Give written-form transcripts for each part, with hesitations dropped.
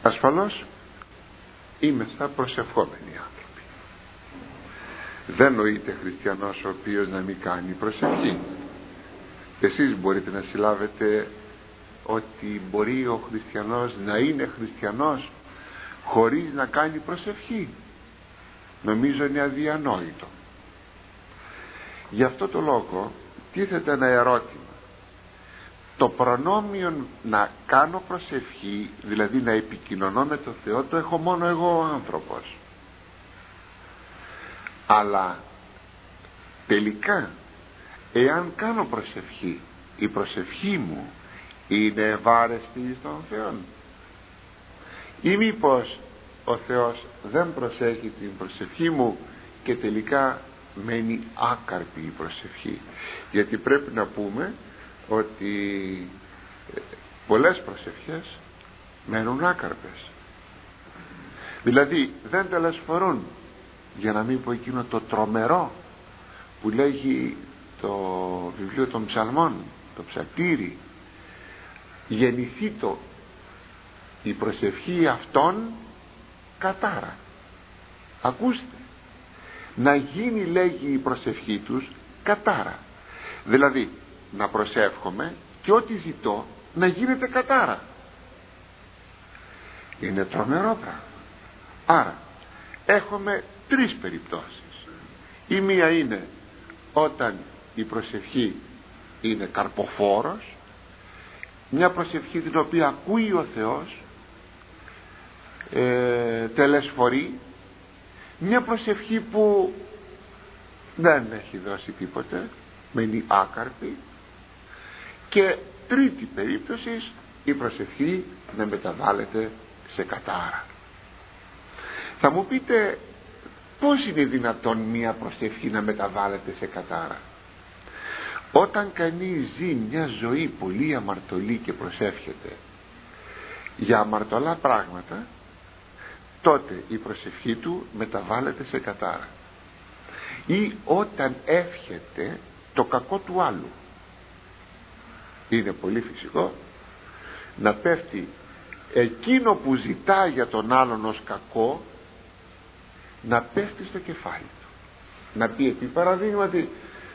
Ασφαλώς είμεθα προσευχόμενοι άνθρωποι. Δεν νοείται χριστιανός ο οποίος να μην κάνει προσευχή. Εσείς μπορείτε να συλλάβετε ότι μπορεί ο χριστιανός να είναι χριστιανός χωρίς να κάνει προσευχή? Νομίζω είναι αδιανόητο. Γι' αυτό το λόγο τίθεται ένα ερώτημα. Το προνόμιο να κάνω προσευχή, δηλαδή να επικοινωνώ με τον Θεό, το έχω μόνο εγώ ο άνθρωπος. Αλλά τελικά, εάν κάνω προσευχή, η προσευχή μου είναι ευάρεστη στον Θεό, ή μήπως ο Θεός δεν προσέχει την προσευχή μου και τελικά μένει άκαρπη η προσευχή? Γιατί πρέπει να πούμε ότι πολλές προσευχές μένουν άκαρπες, δηλαδή δεν τελεσφορούν, για να μην πω εκείνο το τρομερό που λέγει το βιβλίο των ψαλμών, το ψαλτήρι: γεννηθήτω η προσευχή αυτών κατάρα. Ακούστε, να γίνει, λέγει, η προσευχή τους κατάρα, δηλαδή να προσεύχομαι και ό,τι ζητώ να γίνεται κατάρα. Είναι τρομερό πράγμα. Άρα έχουμε τρεις περιπτώσεις. Η μία είναι όταν η προσευχή είναι καρποφόρος, μια προσευχή την οποία ακούει ο Θεός, τελεσφορεί, μια προσευχή που δεν έχει δώσει τίποτε, μένει άκαρπη. Και τρίτη περίπτωση, η προσευχή να μεταβάλλεται σε κατάρα. Θα μου πείτε, πώς είναι δυνατόν μια προσευχή να μεταβάλλεται σε κατάρα? Όταν κανείς ζει μια ζωή πολύ αμαρτωλή και προσεύχεται για αμαρτωλά πράγματα, τότε η προσευχή του μεταβάλλεται σε κατάρα. Ή όταν εύχεται το κακό του άλλου, είναι πολύ φυσικό να πέφτει εκείνο που ζητά για τον άλλον ως κακό, να πέφτει στο κεφάλι του. Να πει επί παραδείγματι,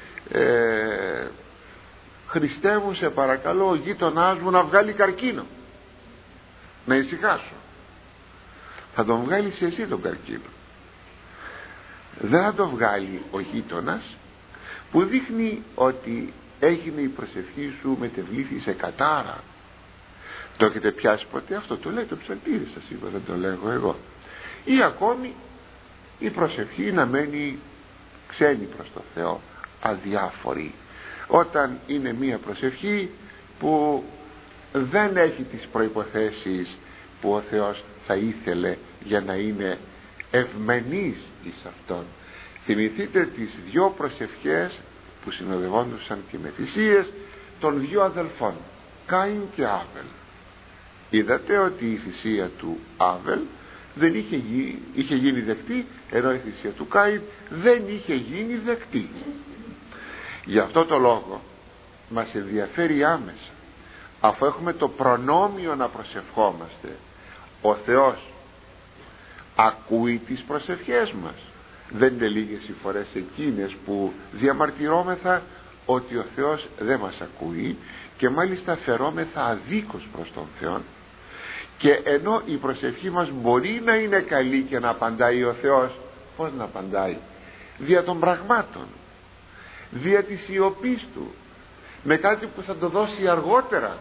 Χριστέ μου, σε παρακαλώ, ο γείτονάς μου να βγάλει καρκίνο, να ησυχάσω. Θα τον βγάλεις εσύ τον καρκίνο, δεν θα τον βγάλει ο γείτονας, που δείχνει ότι έγινε η προσευχή σου μετεβλήθη σε κατάρα. Το έχετε πιάσει ποτέ αυτό? Το λέει το ψαλτήρι, σας είπα, δεν το λέγω εγώ. Ή ακόμη η προσευχή να μένει ξένη προς το Θεό, αδιάφορη, όταν είναι μία προσευχή που δεν έχει τις προϋποθέσεις που ο Θεός θα ήθελε για να είναι ευμενής εις αυτόν. Θυμηθείτε τις δυο προσευχές που συνοδευόντουσαν και με θυσίες των δυο αδελφών, Κάιν και Άβελ. Είδατε ότι η θυσία του Άβελ δεν είχε γίνει δεκτή, ενώ η θυσία του Κάιν δεν είχε γίνει δεκτή. Γι' αυτό το λόγο μας ενδιαφέρει άμεσα, αφού έχουμε το προνόμιο να προσευχόμαστε, ο Θεός ακούει τις προσευχές μας? Δεν είναι λίγες οι φορές εκείνες που διαμαρτυρόμεθα ότι ο Θεός δεν μας ακούει, και μάλιστα φερόμεθα αδίκως προς τον Θεό, και ενώ η προσευχή μας μπορεί να είναι καλή και να απαντάει ο Θεός, πώς να απαντάει? Δια των πραγμάτων, δια της σιωπής του, με κάτι που θα το δώσει αργότερα.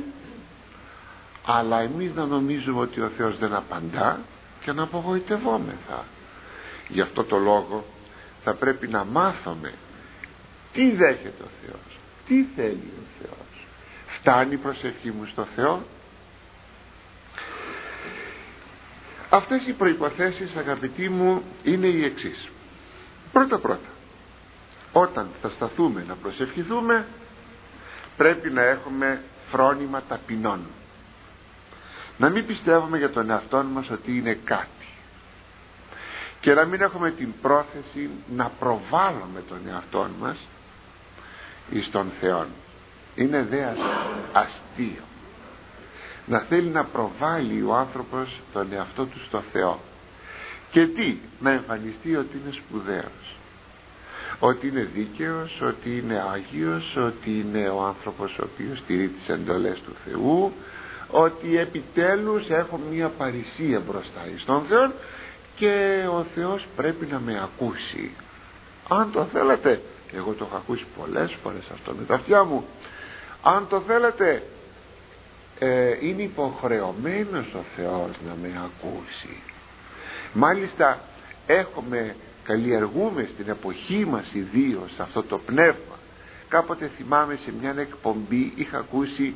Αλλά εμείς να νομίζουμε ότι ο Θεός δεν απαντά και να απογοητευόμεθα. Γι' αυτό το λόγο θα πρέπει να μάθουμε τι δέχεται ο Θεός, τι θέλει ο Θεός. Φτάνει η προσευχή μου στο Θεό? Αυτές οι προϋποθέσεις, αγαπητοί μου, είναι οι εξής. Πρώτα, όταν θα σταθούμε να προσευχηθούμε, πρέπει να έχουμε φρόνημα ταπεινών. Να μην πιστεύουμε για τον εαυτό μας ότι είναι κάτι, και να μην έχουμε την πρόθεση να προβάλλουμε τον εαυτό μας εις τον Θεόν. Είναι δε αστείο να θέλει να προβάλλει ο άνθρωπος τον εαυτό του στο Θεό. Και τι? Να εμφανιστεί ότι είναι σπουδαίος, ότι είναι δίκαιος, ότι είναι άγιος, ότι είναι ο άνθρωπος ο οποίος στηρεί τις εντολές του Θεού, ότι επιτέλους έχω μια παρησία μπροστά στον Θεό και ο Θεός πρέπει να με ακούσει. Αν το θέλετε, εγώ το έχω ακούσει πολλές φορές αυτό με τα αυτιά μου, αν το θέλετε, είναι υποχρεωμένος ο Θεός να με ακούσει. Μάλιστα καλλιεργούμε στην εποχή μας ιδίως αυτό το πνεύμα. Κάποτε θυμάμαι σε μια εκπομπή είχα ακούσει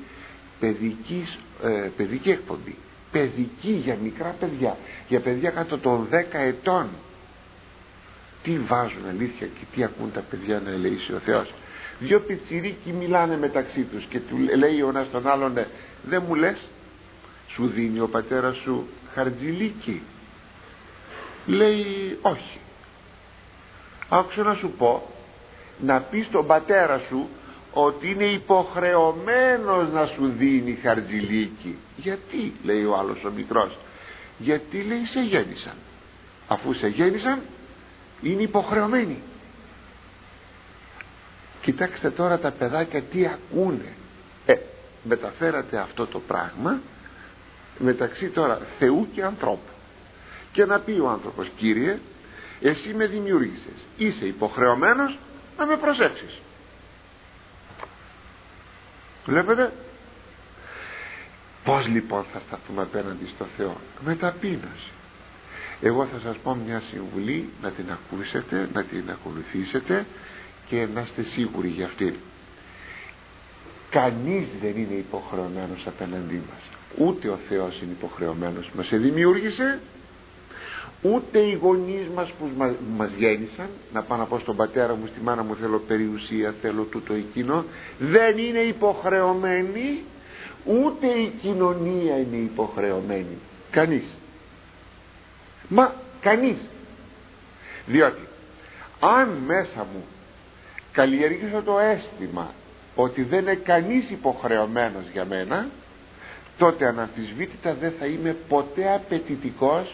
παιδική εκπομπή, παιδική για μικρά παιδιά, για παιδιά κάτω των 10 ετών. Τι βάζουν αλήθεια και τι ακούν τα παιδιά να ελεήσει ο Θεός. Δυο πιτσιρίκοι μιλάνε μεταξύ τους και του λέει ο ένας τον άλλον, δεν μου λες, σου δίνει ο πατέρας σου χαρτζηλίκι? Λέει όχι. Άκουσα να σου πω, να πεις στον πατέρα σου ότι είναι υποχρεωμένος να σου δίνει χαρτζηλίκι. Γιατί? Λέει ο άλλος ο μικρός. Γιατί, λέει, σε γέννησαν. Αφού σε γέννησαν είναι υποχρεωμένοι. Κοιτάξτε τώρα τα παιδάκια τι ακούνε. Μεταφέρατε αυτό το πράγμα μεταξύ τώρα Θεού και ανθρώπου και να πει ο άνθρωπος, Κύριε, εσύ με δημιούργησες, είσαι υποχρεωμένος να με προσέξεις. Βλέπετε? Πώς λοιπόν θα σταθούμε απέναντι στο Θεό? Με ταπείνωση. Εγώ θα σας πω μια συμβουλή, να την ακούσετε, να την ακολουθήσετε και να είστε σίγουροι για αυτήν. Κανείς δεν είναι υποχρεωμένος απέναντί μας. Ούτε ο Θεός είναι υποχρεωμένος. Μας δημιούργησε, ούτε οι γονείς μας που μας γέννησαν, να πάω να πω στον πατέρα μου, στη μάνα μου, θέλω περιουσία, θέλω τούτο εκείνο, δεν είναι υποχρεωμένοι, ούτε η κοινωνία είναι υποχρεωμένη. Κανείς. Μα κανείς. Διότι αν μέσα μου καλλιεργήσω το αίσθημα ότι δεν είναι κανείς υποχρεωμένος για μένα, τότε αναμφισβήτητα δεν θα είμαι ποτέ απαιτητικός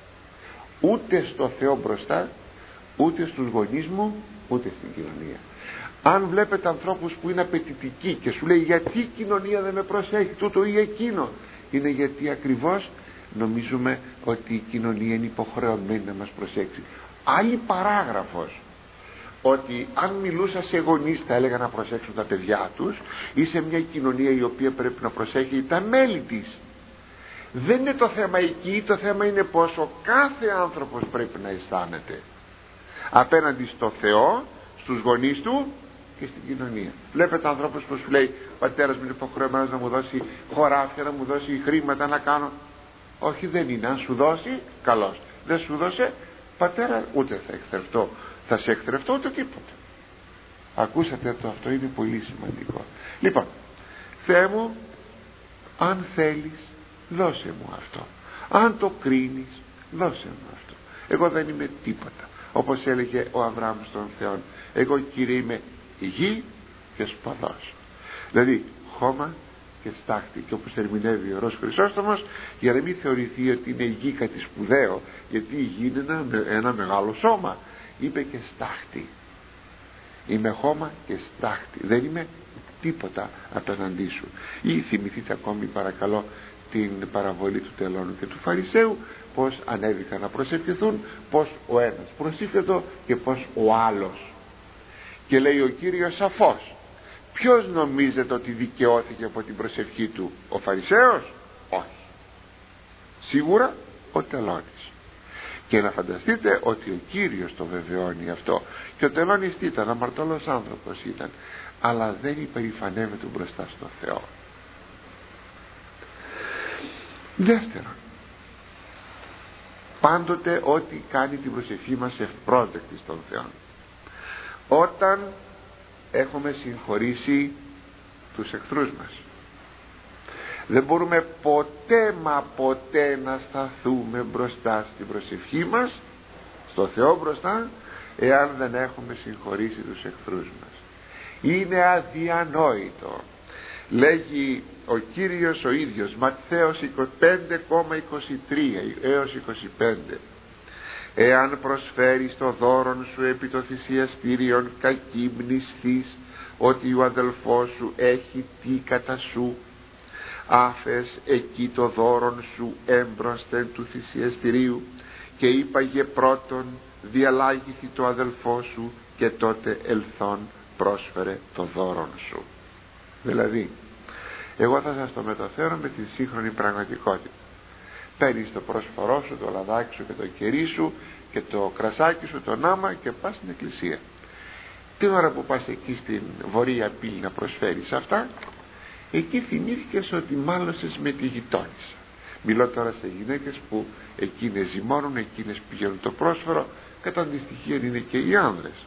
ούτε στο Θεό μπροστά, ούτε στους γονείς μου, ούτε στην κοινωνία. Αν βλέπετε ανθρώπους που είναι απαιτητικοί και σου λέει γιατί η κοινωνία δεν με προσέχει τούτο ή εκείνο, είναι γιατί ακριβώς νομίζουμε ότι η κοινωνία είναι υποχρεωμένη να μας προσέξει. Άλλη παράγραφος, ότι αν μιλούσα σε γονείς θα έλεγα να προσέξουν τα παιδιά τους, ή σε μια κοινωνία η οποία πρέπει να προσέχει τα μέλη της. Δεν είναι το θέμα εκεί, το θέμα είναι πως ο κάθε άνθρωπος πρέπει να αισθάνεται απέναντι στο Θεό, στους γονείς του και στην κοινωνία. Βλέπετε ανθρώπους που σου λέει, πατέρας μου είναι υποχρεωμένος να μου δώσει χωράφια, να μου δώσει χρήματα να κάνω. Όχι, δεν είναι. Αν σου δώσει, καλώς. Δεν σου δώσε, πατέρα, ούτε θα εχθρευτώ, θα σε εχθρευτώ, ούτε τίποτα. Ακούσατε το? Αυτό είναι πολύ σημαντικό. Λοιπόν, Θεέ μου, αν θέλεις, δώσε μου αυτό. Αν το κρίνεις, δώσε μου αυτό. Εγώ δεν είμαι τίποτα. Όπως έλεγε ο Αβραάμ στον Θεό, εγώ, Κύριε, είμαι γη και σποδός. Δηλαδή χώμα και στάχτη. Και όπως ερμηνεύει ο Ορός Χρυσόστομος, για να μην θεωρηθεί ότι είναι γη κάτι σπουδαίο, γιατί η γη είναι ένα μεγάλο σώμα, είπε και στάχτη. Είμαι χώμα και στάχτη, δεν είμαι τίποτα απέναντί σου. Ή θυμηθείτε ακόμη παρακαλώ την παραβολή του τελώνου και του Φαρισαίου, πως ανέβηκαν να προσευχηθούν, πως ο ένας προσήφετο και πως ο άλλος. Και λέει ο Κύριος σαφώς, ποιος νομίζετε ότι δικαιώθηκε από την προσευχή του? Ο Φαρισαίος? Όχι. Σίγουρα ο τελώνης. Και να φανταστείτε ότι ο Κύριος το βεβαιώνει αυτό. Και ο τελώνης τι ήταν? Αμαρτωλός άνθρωπος ήταν, αλλά δεν υπερηφανεύεται μπροστά στο Θεό. Δεύτερον, πάντοτε ό,τι κάνει την προσευχή μας ευπρόσδεκτη στον Θεό. Όταν έχουμε συγχωρήσει τους εχθρούς μας, δεν μπορούμε ποτέ μα ποτέ να σταθούμε μπροστά στην προσευχή μας στο Θεό μπροστά, εάν δεν έχουμε συγχωρήσει τους εχθρούς μας. Είναι αδιανόητο Λέγει ο Κύριος ο ίδιος, Ματθαίος 5,23 έως 25, εάν προσφέρεις το δώρον σου επί το θυσιαστήριον, κακή μνηστείς ότι ο αδελφός σου έχει τι κατά σου, άφες εκεί το δώρον σου έμπροσθεν του θυσιαστηρίου και είπαγε πρώτον διαλάγηθη το αδελφό σου και τότε ελθόν πρόσφερε το δώρον σου. Δηλαδή, εγώ θα σας το μεταφέρω με τη σύγχρονη πραγματικότητα. Παίρνεις το πρόσφορό σου, το λαδάκι σου και το κερί σου και το κρασάκι σου, το νάμα, και πας στην εκκλησία. Την ώρα που πας εκεί στην βορεία πύλη να προσφέρεις αυτά, εκεί θυμήθηκες ότι μάλωσες με τη γειτόνισσα. Μιλώ τώρα σε γυναίκες που εκείνες ζυμώνουν, εκείνες πηγαίνουν το πρόσφορο, κατά αντιστοιχεία είναι και οι άνδρες.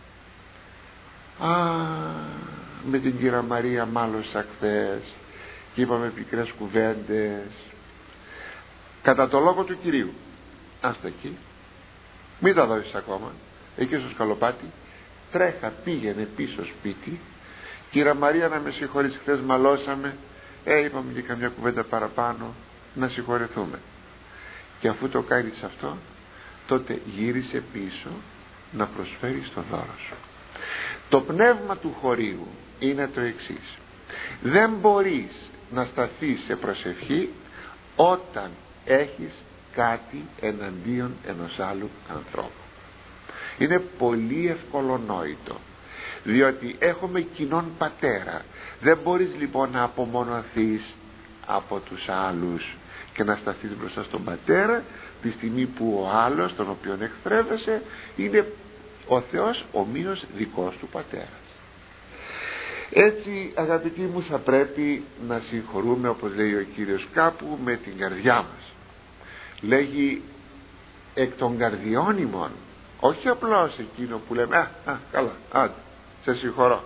Με την κυρία Μαρία μάλωσα χθες και είπαμε πικρές κουβέντες κατά το λόγο του Κυρίου. Άστα εκεί, μην τα δώσεις ακόμα. Εκεί στο σκαλοπάτι τρέχα, πήγαινε πίσω σπίτι. Κυρία Μαρία, να με συγχωρείς, χθες μαλώσαμε, είπαμε και καμιά κουβέντα παραπάνω, να συγχωρεθούμε. Και αφού το κάνεις αυτό, τότε γύρισε πίσω να προσφέρεις το δώρο σου. Το πνεύμα του χωρίου είναι το εξής: δεν μπορείς να σταθείς σε προσευχή όταν έχεις κάτι εναντίον ενός άλλου ανθρώπου. Είναι πολύ ευκολονόητο, διότι έχουμε κοινόν πατέρα. Δεν μπορείς λοιπόν να απομονωθείς από τους άλλους και να σταθείς μπροστά στον πατέρα τη στιγμή που ο άλλος, τον οποίον εχθρεύεσαι, είναι ο Θεός ομοίως δικός του πατέρας. Έτσι, αγαπητοί μου, θα πρέπει να συγχωρούμε, όπως λέει ο Κύριος κάπου, με την καρδιά μας. Λέγει εκ των καρδιών ημών, όχι απλώς εκείνο που λέμε καλά, άντε, σε συγχωρώ.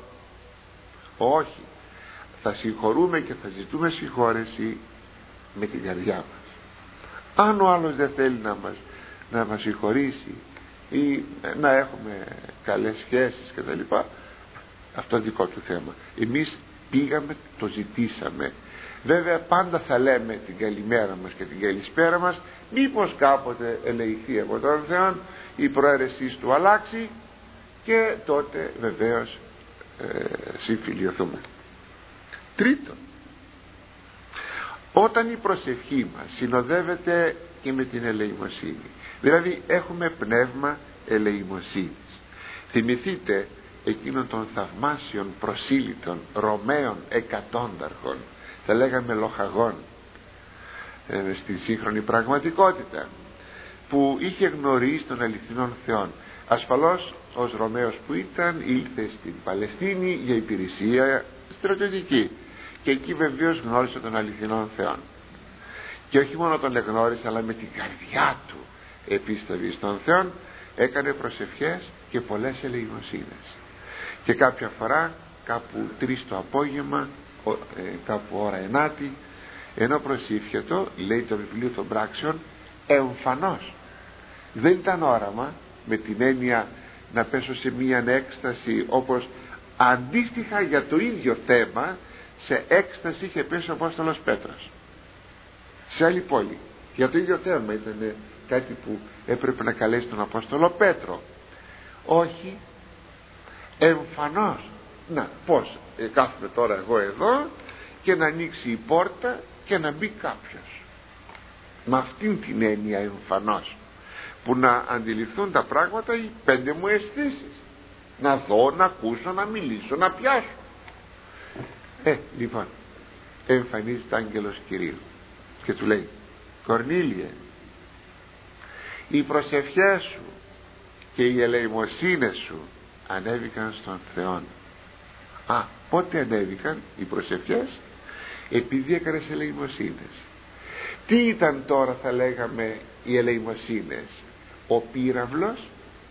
Όχι, θα συγχωρούμε και θα ζητούμε συγχώρεση με την καρδιά μας. Αν ο άλλος δεν θέλει να μας συγχωρήσει ή να έχουμε καλές σχέσεις και τα λοιπά, αυτό είναι δικό του θέμα. Εμείς πήγαμε, το ζητήσαμε. Βέβαια πάντα θα λέμε την καλημέρα μας και την καλησπέρα μας, μήπως κάποτε ελεηθεί από τον Θεό, η προαίρεσή του αλλάξει, και τότε βεβαίως συμφιλιωθούμε. Τρίτον, όταν η προσευχή μας συνοδεύεται και με την ελεημοσύνη, δηλαδή έχουμε πνεύμα ελεημοσύνης. Θυμηθείτε εκείνων των θαυμάσιων προσήλυτων Ρωμαίων εκατόνταρχων, θα λέγαμε λοχαγών στη σύγχρονη πραγματικότητα, που είχε γνωρίσει τον αληθινόν Θεόν. Ασφαλώς ως Ρωμαίος που ήταν, ήλθε στην Παλαιστίνη για υπηρεσία στρατιωτική και εκεί βεβαίως γνώρισε τον αληθινόν Θεόν, και όχι μόνο τον εγνώρισε, αλλά με την καρδιά του επίστευε στον Θεόν, έκανε προσευχές και πολλές ελεημοσύνες. Και κάποια φορά κάπου 3 το απόγευμα, κάπου ώρα 9, ενώ προσήφιετο, λέει το βιβλίο των πράξεων, εμφανώς, δεν ήταν όραμα με την έννοια να πέσω σε μία έκσταση, όπως αντίστοιχα για το ίδιο θέμα σε έκσταση είχε πέσει ο Απόστολος Πέτρος σε άλλη πόλη. Για το ίδιο θέμα ήταν κάτι που έπρεπε να καλέσει τον Απόστολο Πέτρο. Όχι, εμφανώς. Να, πώς κάθομαι τώρα εγώ εδώ και να ανοίξει η πόρτα και να μπει κάποιος, με αυτήν την έννοια εμφανώς, που να αντιληφθούν τα πράγματα οι 5 μου αισθήσεις, να δω, να ακούσω, να μιλήσω, να πιάσω. Λοιπόν, εμφανίζεται άγγελος Κυρίου και του λέει: Κορνήλιε, οι προσευχές σου και οι ελεημοσύνες σου ανέβηκαν στον Θεό. Πότε ανέβηκαν οι προσευχές? Επειδή έκανες ελεημοσύνες. Τι ήταν τώρα, θα λέγαμε, οι ελεημοσύνες? Ο πύραυλος,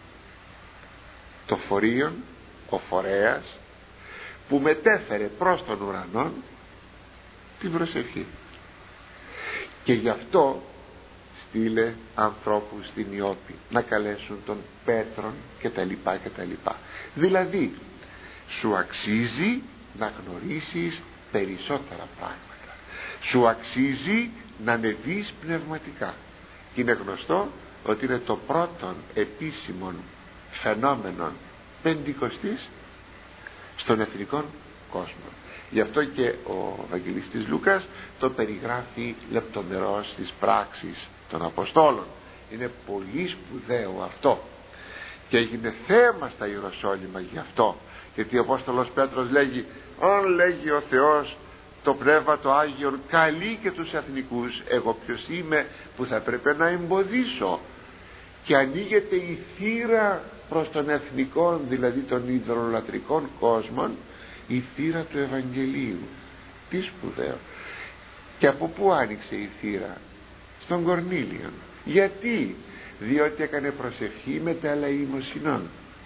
το φορείον, ο φορέας που μετέφερε προς τον ουρανό την προσευχή. Και γι' αυτό στείλε ανθρώπους στην Ιώπη να καλέσουν τον Πέτρον και τα λοιπά και τα λοιπά. Δηλαδή σου αξίζει να γνωρίσεις περισσότερα πράγματα. Σου αξίζει να ανεβείς πνευματικά. Και είναι γνωστό ότι είναι το πρώτο επίσημο φαινόμενο Πεντηκοστής στον εθνικό κόσμο. Γι' αυτό και ο Ευαγγελιστής Λούκας το περιγράφει λεπτομερώς στις πράξεις των Αποστόλων. Είναι πολύ σπουδαίο αυτό και έγινε θέμα στα Ιεροσόλυμα γι' αυτό, γιατί ο Απόστολος Πέτρος λέγει, αν λέγει ο Θεός το Πνεύμα το Άγιον καλεί και τους εθνικούς, εγώ ποιος είμαι που θα πρέπει να εμποδίσω? Και ανοίγεται η θύρα προς τον εθνικό, δηλαδή των ιδωλολατρικών κόσμων, η θύρα του Ευαγγελίου. Τι σπουδαίο! Και από πού άνοιξε η θύρα? Στον Κορνήλιον. Γιατί? Διότι έκανε προσευχή με τα ελεημοσυνών.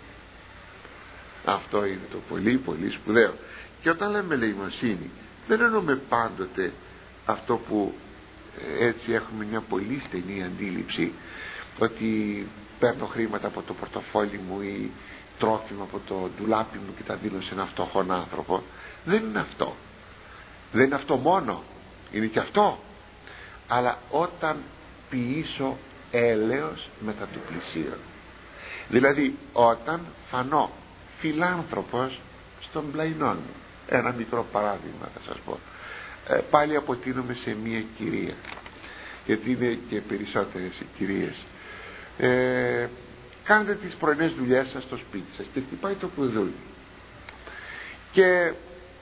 Αυτό είναι το πολύ πολύ σπουδαίο. Και όταν λέμε ελεημοσύνη, δεν εννοούμε πάντοτε αυτό που έτσι έχουμε μια πολύ στενή αντίληψη, ότι παίρνω χρήματα από το πορτοφόλι μου ή τρόφιμα από το ντουλάπι μου και τα δίνω σε έναν φτωχόν άνθρωπο. Δεν είναι αυτό. Δεν είναι αυτό μόνο. Είναι και αυτό. Αλλά όταν ποιήσω έλεος μετά του πλησίον, δηλαδή όταν φανώ φιλάνθρωπος στον πλαϊνόν μου. Ένα μικρό παράδειγμα θα σας πω. Πάλι αποτείνομαι σε μία κυρία, γιατί είναι και περισσότερες οι κυρίες. Κάντε τις πρωινές δουλειές σας στο σπίτι σας και χτυπάει το κουδούνι και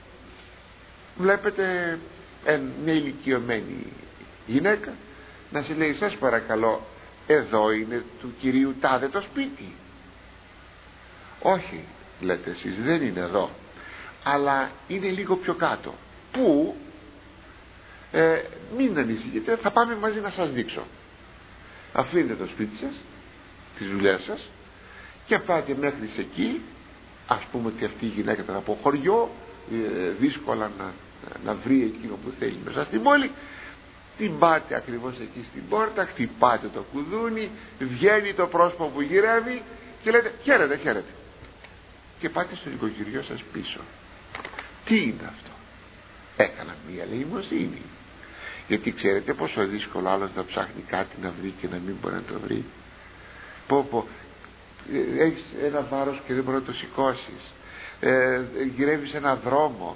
βλέπετε μια ηλικιωμένη γυναίκα να σε λέει, σας παρακαλώ, εδώ είναι του κυρίου τάδε το σπίτι? Όχι, λέτε εσείς, δεν είναι εδώ, αλλά είναι λίγο πιο κάτω. Πού? Μην ανησυχείτε, θα πάμε μαζί να σας δείξω. Αφήνετε το σπίτι σας, τις δουλειές σας, και πάτε μέχρι εκεί. Ας πούμε ότι αυτή η γυναίκα ήταν από χωριό, δύσκολα να βρει εκείνο που θέλει μέσα στην πόλη. Την πάτε ακριβώς εκεί στην πόρτα, χτυπάτε το κουδούνι, βγαίνει το πρόσωπο που γυρεύει και λέτε χαίρετε, χαίρετε, και πάτε στο νοικοκυριό σας πίσω. Τι είναι αυτό? Έκανα μία ελεημοσύνη. Γιατί ξέρετε πόσο δύσκολο άλλος να ψάχνει κάτι να βρει και να μην μπορεί να το βρει? Έχεις ένα βάρος και δεν μπορεί να το σηκώσεις, γυρεύεις ένα δρόμο,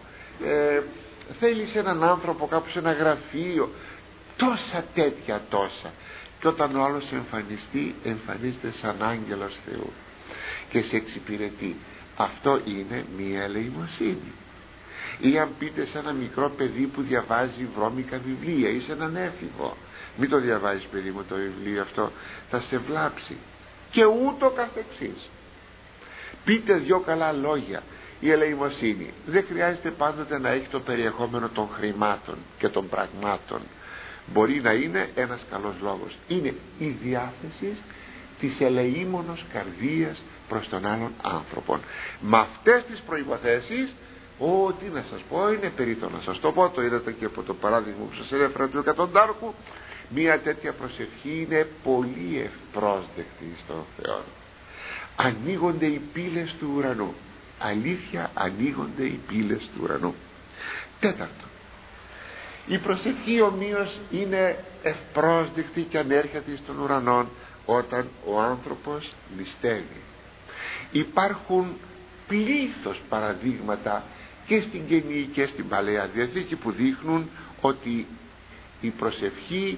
θέλεις έναν άνθρωπο κάπου σε ένα γραφείο, τόσα τέτοια τόσα. Και όταν ο άλλος εμφανίζεται σαν άγγελος Θεού και σε εξυπηρετεί, αυτό είναι μία ελεημοσύνη. Ή αν πείτε σε ένα μικρό παιδί που διαβάζει βρώμικα βιβλία ή σε έναν έφηβο, μην το διαβάζεις παιδί μου το βιβλίο αυτό, θα σε βλάψει, και ούτω καθεξής. Πείτε δυο καλά λόγια. Η ελεημοσύνη δεν χρειάζεται πάντοτε να έχει το περιεχόμενο των χρημάτων και των πραγμάτων. Μπορεί να είναι ένας καλός λόγος. Είναι η διάθεση της ελεήμονος καρδίας προς τον άλλον άνθρωπον. Με αυτές τις προϋποθέσεις, τι να σας πω, είναι περίτω να σας το πω, το είδατε και από το παράδειγμα που σας έφερα του εκατοντάρχου. Μία τέτοια προσευχή είναι πολύ ευπρόσδεκτη στον Θεό. Ανοίγονται οι πύλες του ουρανού. Αλήθεια, ανοίγονται οι πύλες του ουρανού. Τέταρτον, η προσευχή ομοίως είναι ευπρόσδεκτη και ανέρχεται στον ουρανό όταν ο άνθρωπος νηστεύει. Υπάρχουν πλήθος παραδείγματα και στην Καινή και στην Παλαιά Διαθήκη που δείχνουν ότι η προσευχή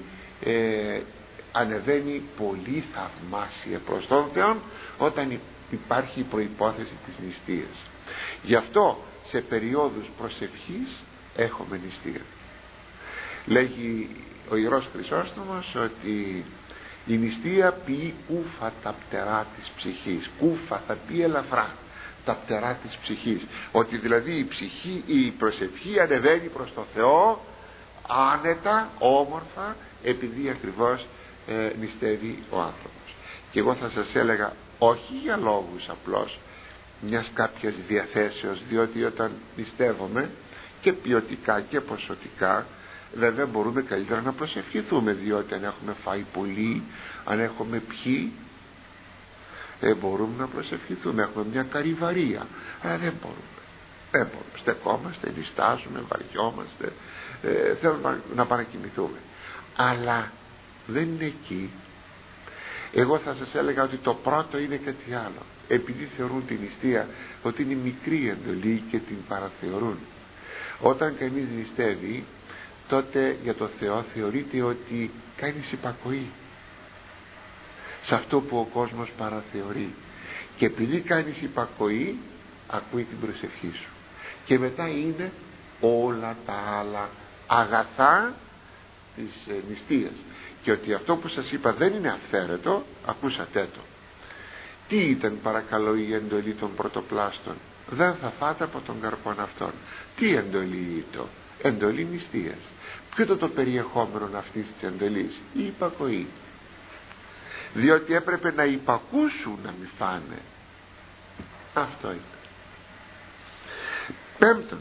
ανεβαίνει πολύ θαυμάσια προς τον Θεό όταν υπάρχει η προϋπόθεση της νηστείας. Γι' αυτό σε περιόδους προσευχής έχουμε νηστεία. Λέγει ο Ιερός Χρυσόστομος ότι η νηστεία ποιεί κούφα τα πτερά της ψυχής. Κούφα θα πει ελαφρά τα πτερά της ψυχής, ότι δηλαδή η προσευχή ανεβαίνει προς το Θεό άνετα, όμορφα, επειδή ακριβώς νηστεύει ο άνθρωπος. Και εγώ θα σας έλεγα, όχι για λόγους απλώς μιας κάποιας διαθέσεως, διότι όταν νηστεύουμε και ποιοτικά και ποσοτικά, βέβαια μπορούμε καλύτερα να προσευχηθούμε, διότι αν έχουμε φάει πολύ, αν έχουμε πιει, μπορούμε να προσευχηθούμε, έχουμε μια καρυβαρία, αλλά δεν μπορούμε. στεκόμαστε, νηστάζουμε, βαριόμαστε, θέλουμε να παρακοιμηθούμε, αλλά δεν είναι εκεί. Εγώ θα σας έλεγα ότι το πρώτο είναι κάτι άλλο. Επειδή θεωρούν την νηστεία ότι είναι μικρή εντολή και την παραθεωρούν. Όταν κανείς νηστεύει, τότε για το Θεό θεωρείται ότι κάνεις υπακοή σε αυτό που ο κόσμος παραθεωρεί, και επειδή κάνεις υπακοή, ακούει την προσευχή σου, και μετά είναι όλα τα άλλα αγαθά της νηστείας. Και ότι αυτό που σας είπα δεν είναι αυθαίρετο, ακούσατε το. Τι ήταν παρακαλώ η εντολή των πρωτοπλάστων? Δεν θα φάτε από τον καρπόν αυτών. Τι εντολή ήταν? Εντολή νηστείας. Ποιο ήταν το περιεχόμενο αυτής της εντολής? Η υπακοή. Διότι έπρεπε να υπακούσουν να μη φάνε. Αυτό είναι. Πέμπτον,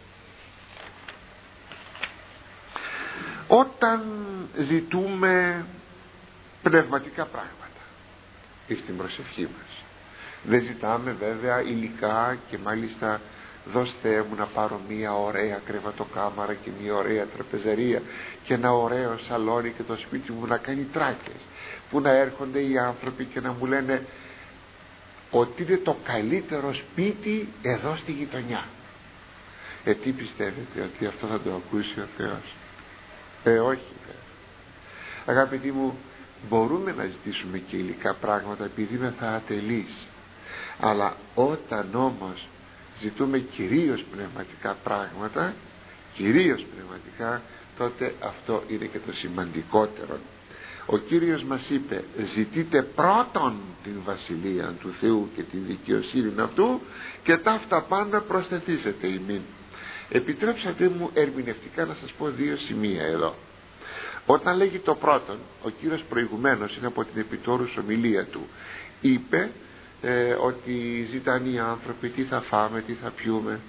όταν ζητούμε πνευματικά πράγματα στην προσευχή μας, δεν ζητάμε βέβαια υλικά, και μάλιστα δώσ' Θεέ μου να πάρω μια ωραία κρεβατοκάμαρα και μια ωραία τραπεζαρία και ένα ωραίο σαλόνι και το σπίτι μου να κάνει τράκες, που να έρχονται οι άνθρωποι και να μου λένε ότι είναι το καλύτερο σπίτι εδώ στη γειτονιά. Τι πιστεύετε, ότι αυτό θα το ακούσει ο Θεός? Όχι. Αγαπητοί μου, μπορούμε να ζητήσουμε και υλικά πράγματα επειδή είμαστε ατελείς, αλλά όταν όμως ζητούμε κυρίως πνευματικά πράγματα, κυρίως πνευματικά, τότε αυτό είναι και το σημαντικότερο. Ο Κύριος μας είπε, ζητείτε πρώτον την Βασιλεία του Θεού και την δικαιοσύνη αυτού, και ταύτα πάντα προσθεθήσετε ημίν. Επιτρέψατε μου ερμηνευτικά να σας πω δύο σημεία εδώ. Όταν λέγει το πρώτον, ο Κύριος προηγουμένως, είναι από την επιτόρους ομιλία του, είπε ότι ζητάνε οι άνθρωποι τι θα φάμε, τι θα πιούμε.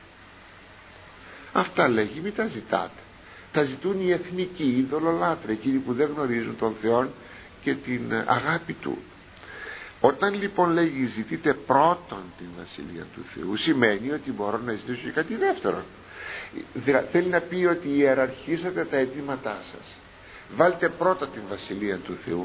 Αυτά λέγει, μην τα ζητάτε. Τα ζητούν οι εθνικοί, οι ειδωλολάτροι, εκείνοι που δεν γνωρίζουν τον Θεό και την αγάπη Του. Όταν λοιπόν λέγει ζητείτε πρώτον την Βασιλεία του Θεού, σημαίνει ότι μπορώ να ζητήσω και κάτι δεύτερο. Θέλει να πει ότι ιεραρχήσατε τα αιτήματά σας. Βάλτε πρώτα την Βασιλεία του Θεού.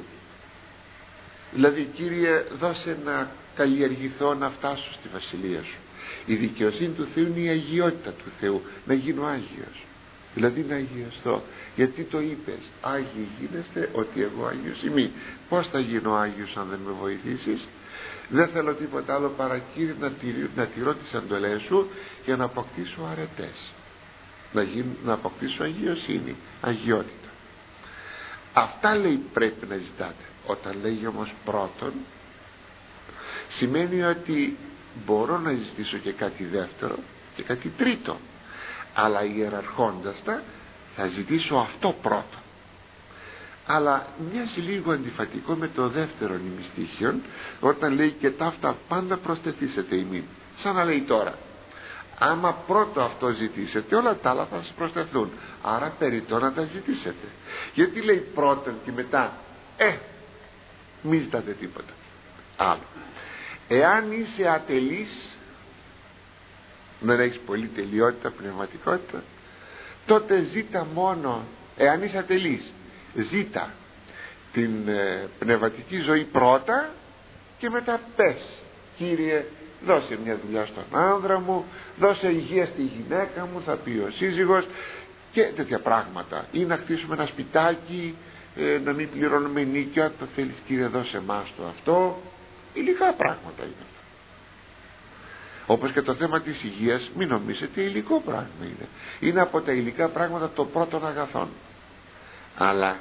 Δηλαδή, Κύριε, δώσε να καλλιεργηθώ, να φτάσω στη Βασιλεία Σου. Η δικαιοσύνη του Θεού είναι η αγιότητα του Θεού, να γίνω Άγιος, δηλαδή να αγιαστώ. Γιατί το είπες, Άγιοι γίνεστε, ότι εγώ Άγιος είμαι. Πως θα γίνω Άγιος αν δεν με βοηθήσεις? Δεν θέλω τίποτα άλλο παρά, Κύριε, να τηρώ τις εντολές Σου για να αποκτήσω αρετές, να αποκτήσω αγιοσύνη, αγιότητα. Αυτά λέει πρέπει να ζητάτε. Όταν λέγει όμως πρώτον, σημαίνει ότι μπορώ να ζητήσω και κάτι δεύτερο και κάτι τρίτο, αλλά ιεραρχώντας τα θα ζητήσω αυτό πρώτο. Αλλά μοιάζει λίγο αντιφατικό με το δεύτερο ημιστίχιον, όταν λέει και ταύτα πάντα προσθεθήσετε ημίν. Σαν να λέει τώρα, άμα πρώτο αυτό ζητήσετε, όλα τα άλλα θα σας προσθεθούν. Άρα περιττό να τα ζητήσετε. Γιατί λέει πρώτον και μετά μη ζητάτε τίποτα άλλο? Εάν είσαι ατελής, δεν έχεις πολύ τελειότητα, πνευματικότητα, τότε ζήτα μόνο. Εάν είσαι ατελής, ζήτα την πνευματική ζωή πρώτα, και μετά πες, Κύριε, δώσε μια δουλειά στον άνδρα μου, δώσε υγεία στη γυναίκα μου, θα πει ο σύζυγος, και τέτοια πράγματα. Ή να χτίσουμε ένα σπιτάκι, να μην πληρώνουμε νίκια, το θέλεις, Κύριε, δώσε εμάς το αυτό. Υλικά πράγματα είναι αυτά. Όπως και το θέμα της υγείας, μην νομίζετε υλικό πράγμα είναι. Είναι από τα υλικά πράγματα το πρώτο αγαθόν. Αλλά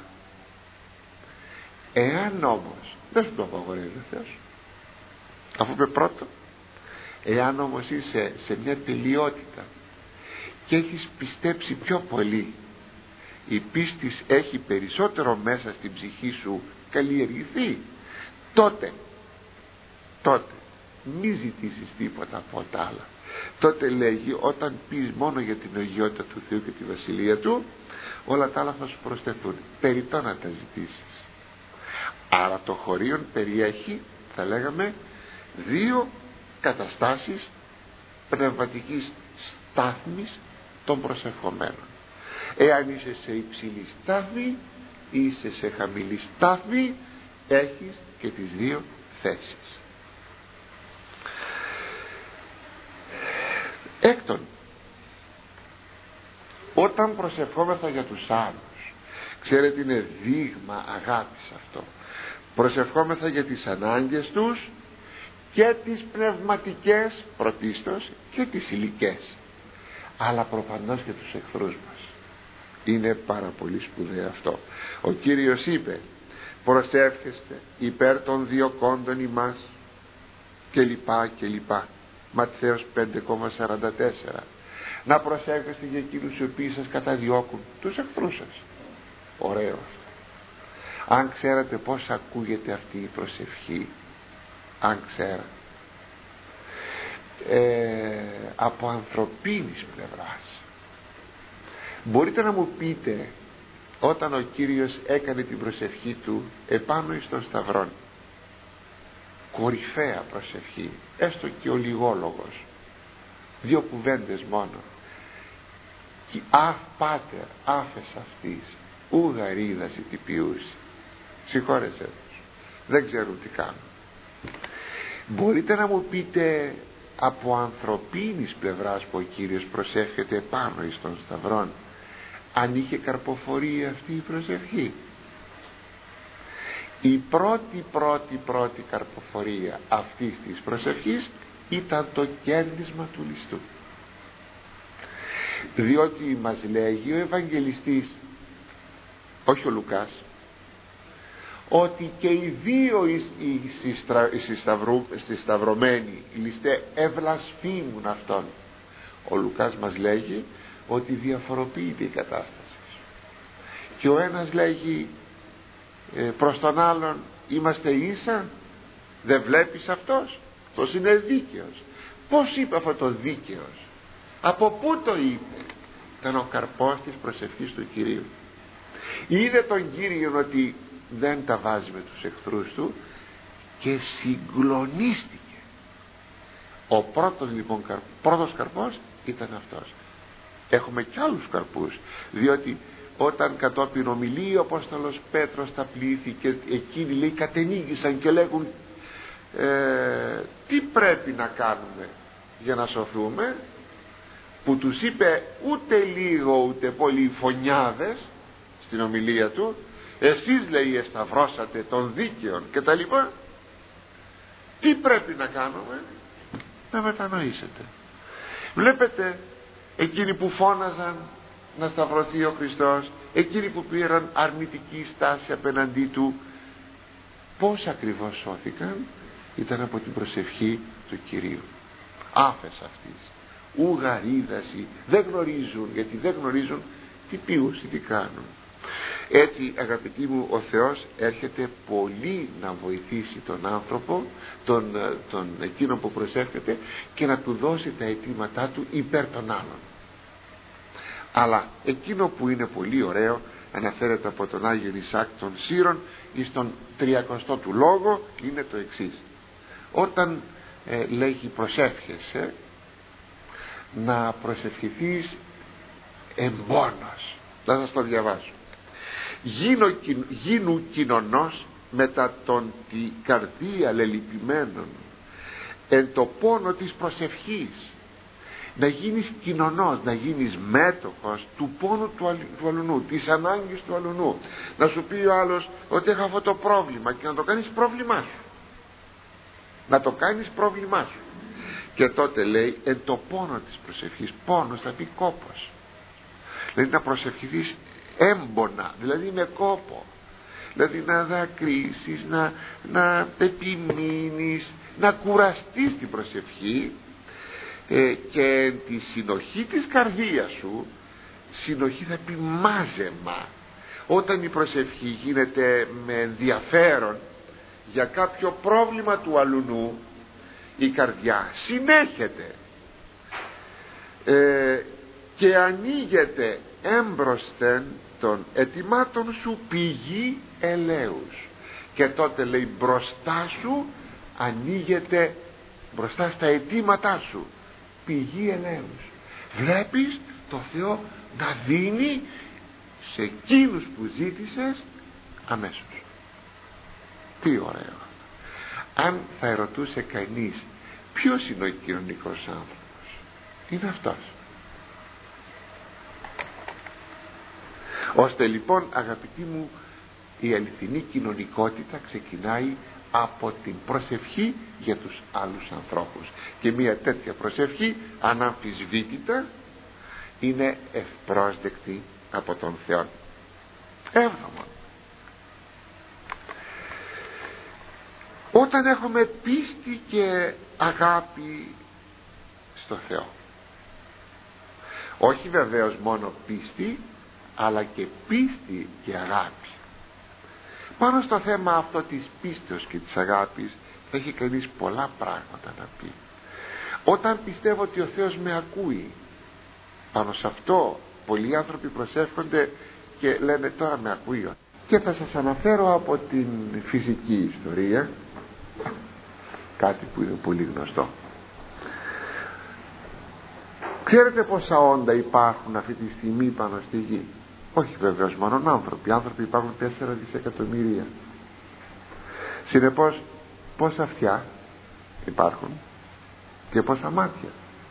εάν όμως, δεν σου το απαγορεύει ο Θεός, αφού είπε πρώτο, εάν όμως είσαι σε μια τελειότητα και έχεις πιστέψει πιο πολύ, η πίστη έχει περισσότερο μέσα στην ψυχή σου καλλιεργηθεί, τότε μη ζητήσεις τίποτα από τα άλλα. Τότε λέγει, όταν πεις μόνο για την αγιότητα του Θεού και τη Βασιλεία Του, όλα τα άλλα θα σου προσθεθούν. Περιττό να τα ζητήσεις. Άρα το χωρίον περιέχει, θα λέγαμε, δύο καταστάσεις πνευματικής στάθμης των προσευχομένων. Εάν είσαι σε υψηλή στάθμη, είσαι σε χαμηλή στάθμη, έχεις και τις δύο θέσεις. Έκτον, όταν προσευχόμεθα για τους άλλους, ξέρετε είναι δείγμα αγάπης αυτό. Προσευχόμεθα για τις ανάγκες τους, και τις πνευματικές πρωτίστως και τις υλικές, αλλά προφανώς και τους εχθρούς μας. Είναι πάρα πολύ σπουδαίο αυτό. Ο Κύριος είπε, προσεύχεστε υπέρ των διωκόντων ημάς, και λοιπά και λοιπά. Ματθαίος 5,44. Να προσεύχεστε για εκείνους οι οποίοι σας καταδιώκουν, τους εχθρούς σας. Ωραίο. Αν ξέρατε πως ακούγεται αυτή η προσευχή, αν ξέρατε, από ανθρωπίνης πλευράς, μπορείτε να μου πείτε, όταν ο Κύριος έκανε την προσευχή του επάνω εις τον Σταυρόν, κορυφαία προσευχή, έστω και ο λιγόλογος, 2 κουβέντες μόνο, και πάτερ άφες αυτής ου γαρίδαση τι ποιούσει, συγχώρεσέ τους, δεν ξέρουν τι κάνουν. Μπορείτε να μου πείτε από ανθρωπίνης πλευράς που ο Κύριος προσεύχεται πάνω εις τον Σταυρόν, αν είχε καρποφορία αυτή η προσευχή? Η πρώτη καρποφορία αυτής της προσευχής ήταν το κέρδισμα του ληστού, διότι μας λέγει ο Ευαγγελιστής, όχι ο Λουκάς, ότι και οι δύο οι συσταυρωμένοι ληστέ ευλασφήμουν αυτόν. Ο Λουκάς μας λέγει ότι διαφοροποιείται η κατάσταση, και ο ένας λέγει προς τον άλλον, είμαστε ίσα, δεν βλέπεις αυτός είναι δίκαιος. Πως είπε αυτό το δίκαιος? Από πού το είπε? Ήταν ο καρπός της προσευχής του Κυρίου. Είδε τον Κύριο ότι δεν τα βάζει με τους εχθρούς του και συγκλονίστηκε. Ο πρώτος λοιπόν πρώτος καρπός ήταν αυτός. Έχουμε κι άλλους καρπούς, διότι όταν κατόπιν ομιλεί ο Απόστολος Πέτρος στα πλήθη και εκείνοι λέει κατενίγησαν και λέγουν τι πρέπει να κάνουμε για να σωθούμε, που τους είπε ούτε λίγο ούτε πολύ φωνιάδες στην ομιλία του, εσείς λέει εσταυρώσατε των δίκαιων και τα λοιπά. Τι πρέπει να κάνουμε? Να μετανοήσετε. Βλέπετε, εκείνοι που φώναζαν να σταυρωθεί ο Χριστός, εκείνοι που πήραν αρνητική στάση απέναντί του, πώς ακριβώς σώθηκαν? Ήταν από την προσευχή του Κυρίου. Άφες αυτής ου γαρίδαση, δεν γνωρίζουν, γιατί δεν γνωρίζουν τι ποιούσι, τι κάνουν. Έτσι αγαπητοί μου, ο Θεός έρχεται πολύ να βοηθήσει τον άνθρωπο, τον εκείνον που προσεύχεται, και να του δώσει τα αιτήματά του υπέρ των άλλων. Αλλά εκείνο που είναι πολύ ωραίο, αναφέρεται από τον Άγιο Ισάκ των Σύρων εις τον 30ο του λόγο, είναι το εξής. Όταν λέγει προσεύχεσαι, να προσευχηθείς εμπόνος. Θα σας το διαβάσω. Γίνου κοινωνός μετά τον τη καρδία λελυπημένων εν το πόνο της προσευχής. Να γίνεις κοινωνός, να γίνεις μέτοχος του πόνου του αλουνού, της ανάγκης του αλουνού. Να σου πει ο άλλος ότι έχω αυτό το πρόβλημα, και να το κάνεις πρόβλημά σου. Να το κάνεις πρόβλημά σου. Και τότε λέει εν το πόνο της προσευχής. Πόνος θα πει κόπος. Δηλαδή να προσευχηθείς έμπονα, δηλαδή με κόπο. Δηλαδή να δακρύσεις, να επιμείνεις, να κουραστείς την προσευχή, και τη συνοχή της καρδίας σου. Συνοχή θα πει μάζεμα. Όταν η προσευχή γίνεται με ενδιαφέρον για κάποιο πρόβλημα του αλουνού, η καρδιά συνέχεται και ανοίγεται έμπροσθεν των αιτημάτων σου πηγή ελέους. Και τότε λέει μπροστά σου ανοίγεται, μπροστά στα αιτήματά σου, πηγή ελέους. Βλέπεις το Θεό να δίνει σε εκείνους που ζήτησες αμέσως. Τι ωραίο. Αν θα ερωτούσε κανείς ποιος είναι ο κοινωνικός άνθρωπος, είναι αυτός. Ώστε λοιπόν, αγαπητοί μου, η αληθινή κοινωνικότητα ξεκινάει από την προσευχή για τους άλλους ανθρώπους, και μια τέτοια προσευχή αναμφισβήτητα είναι ευπρόσδεκτη από τον Θεό. Έβδομον, όταν έχουμε πίστη και αγάπη στο Θεό, όχι βεβαίως μόνο πίστη, αλλά και πίστη και αγάπη. Πάνω στο θέμα αυτό της πίστεως και της αγάπης θα έχει κανείς πολλά πράγματα να πει. Όταν πιστεύω ότι ο Θεός με ακούει, πάνω σε αυτό πολλοί άνθρωποι προσεύχονται και λένε τώρα με ακούει. Και θα σας αναφέρω από την φυσική ιστορία κάτι που είναι πολύ γνωστό. Ξέρετε πόσα όντα υπάρχουν αυτή τη στιγμή πάνω στη γη? Όχι βεβαίως μόνο άνθρωποι υπάρχουν 4 δισεκατομμύρια. Συνεπώς πόσα αυτιά υπάρχουν και πόσα μάτια.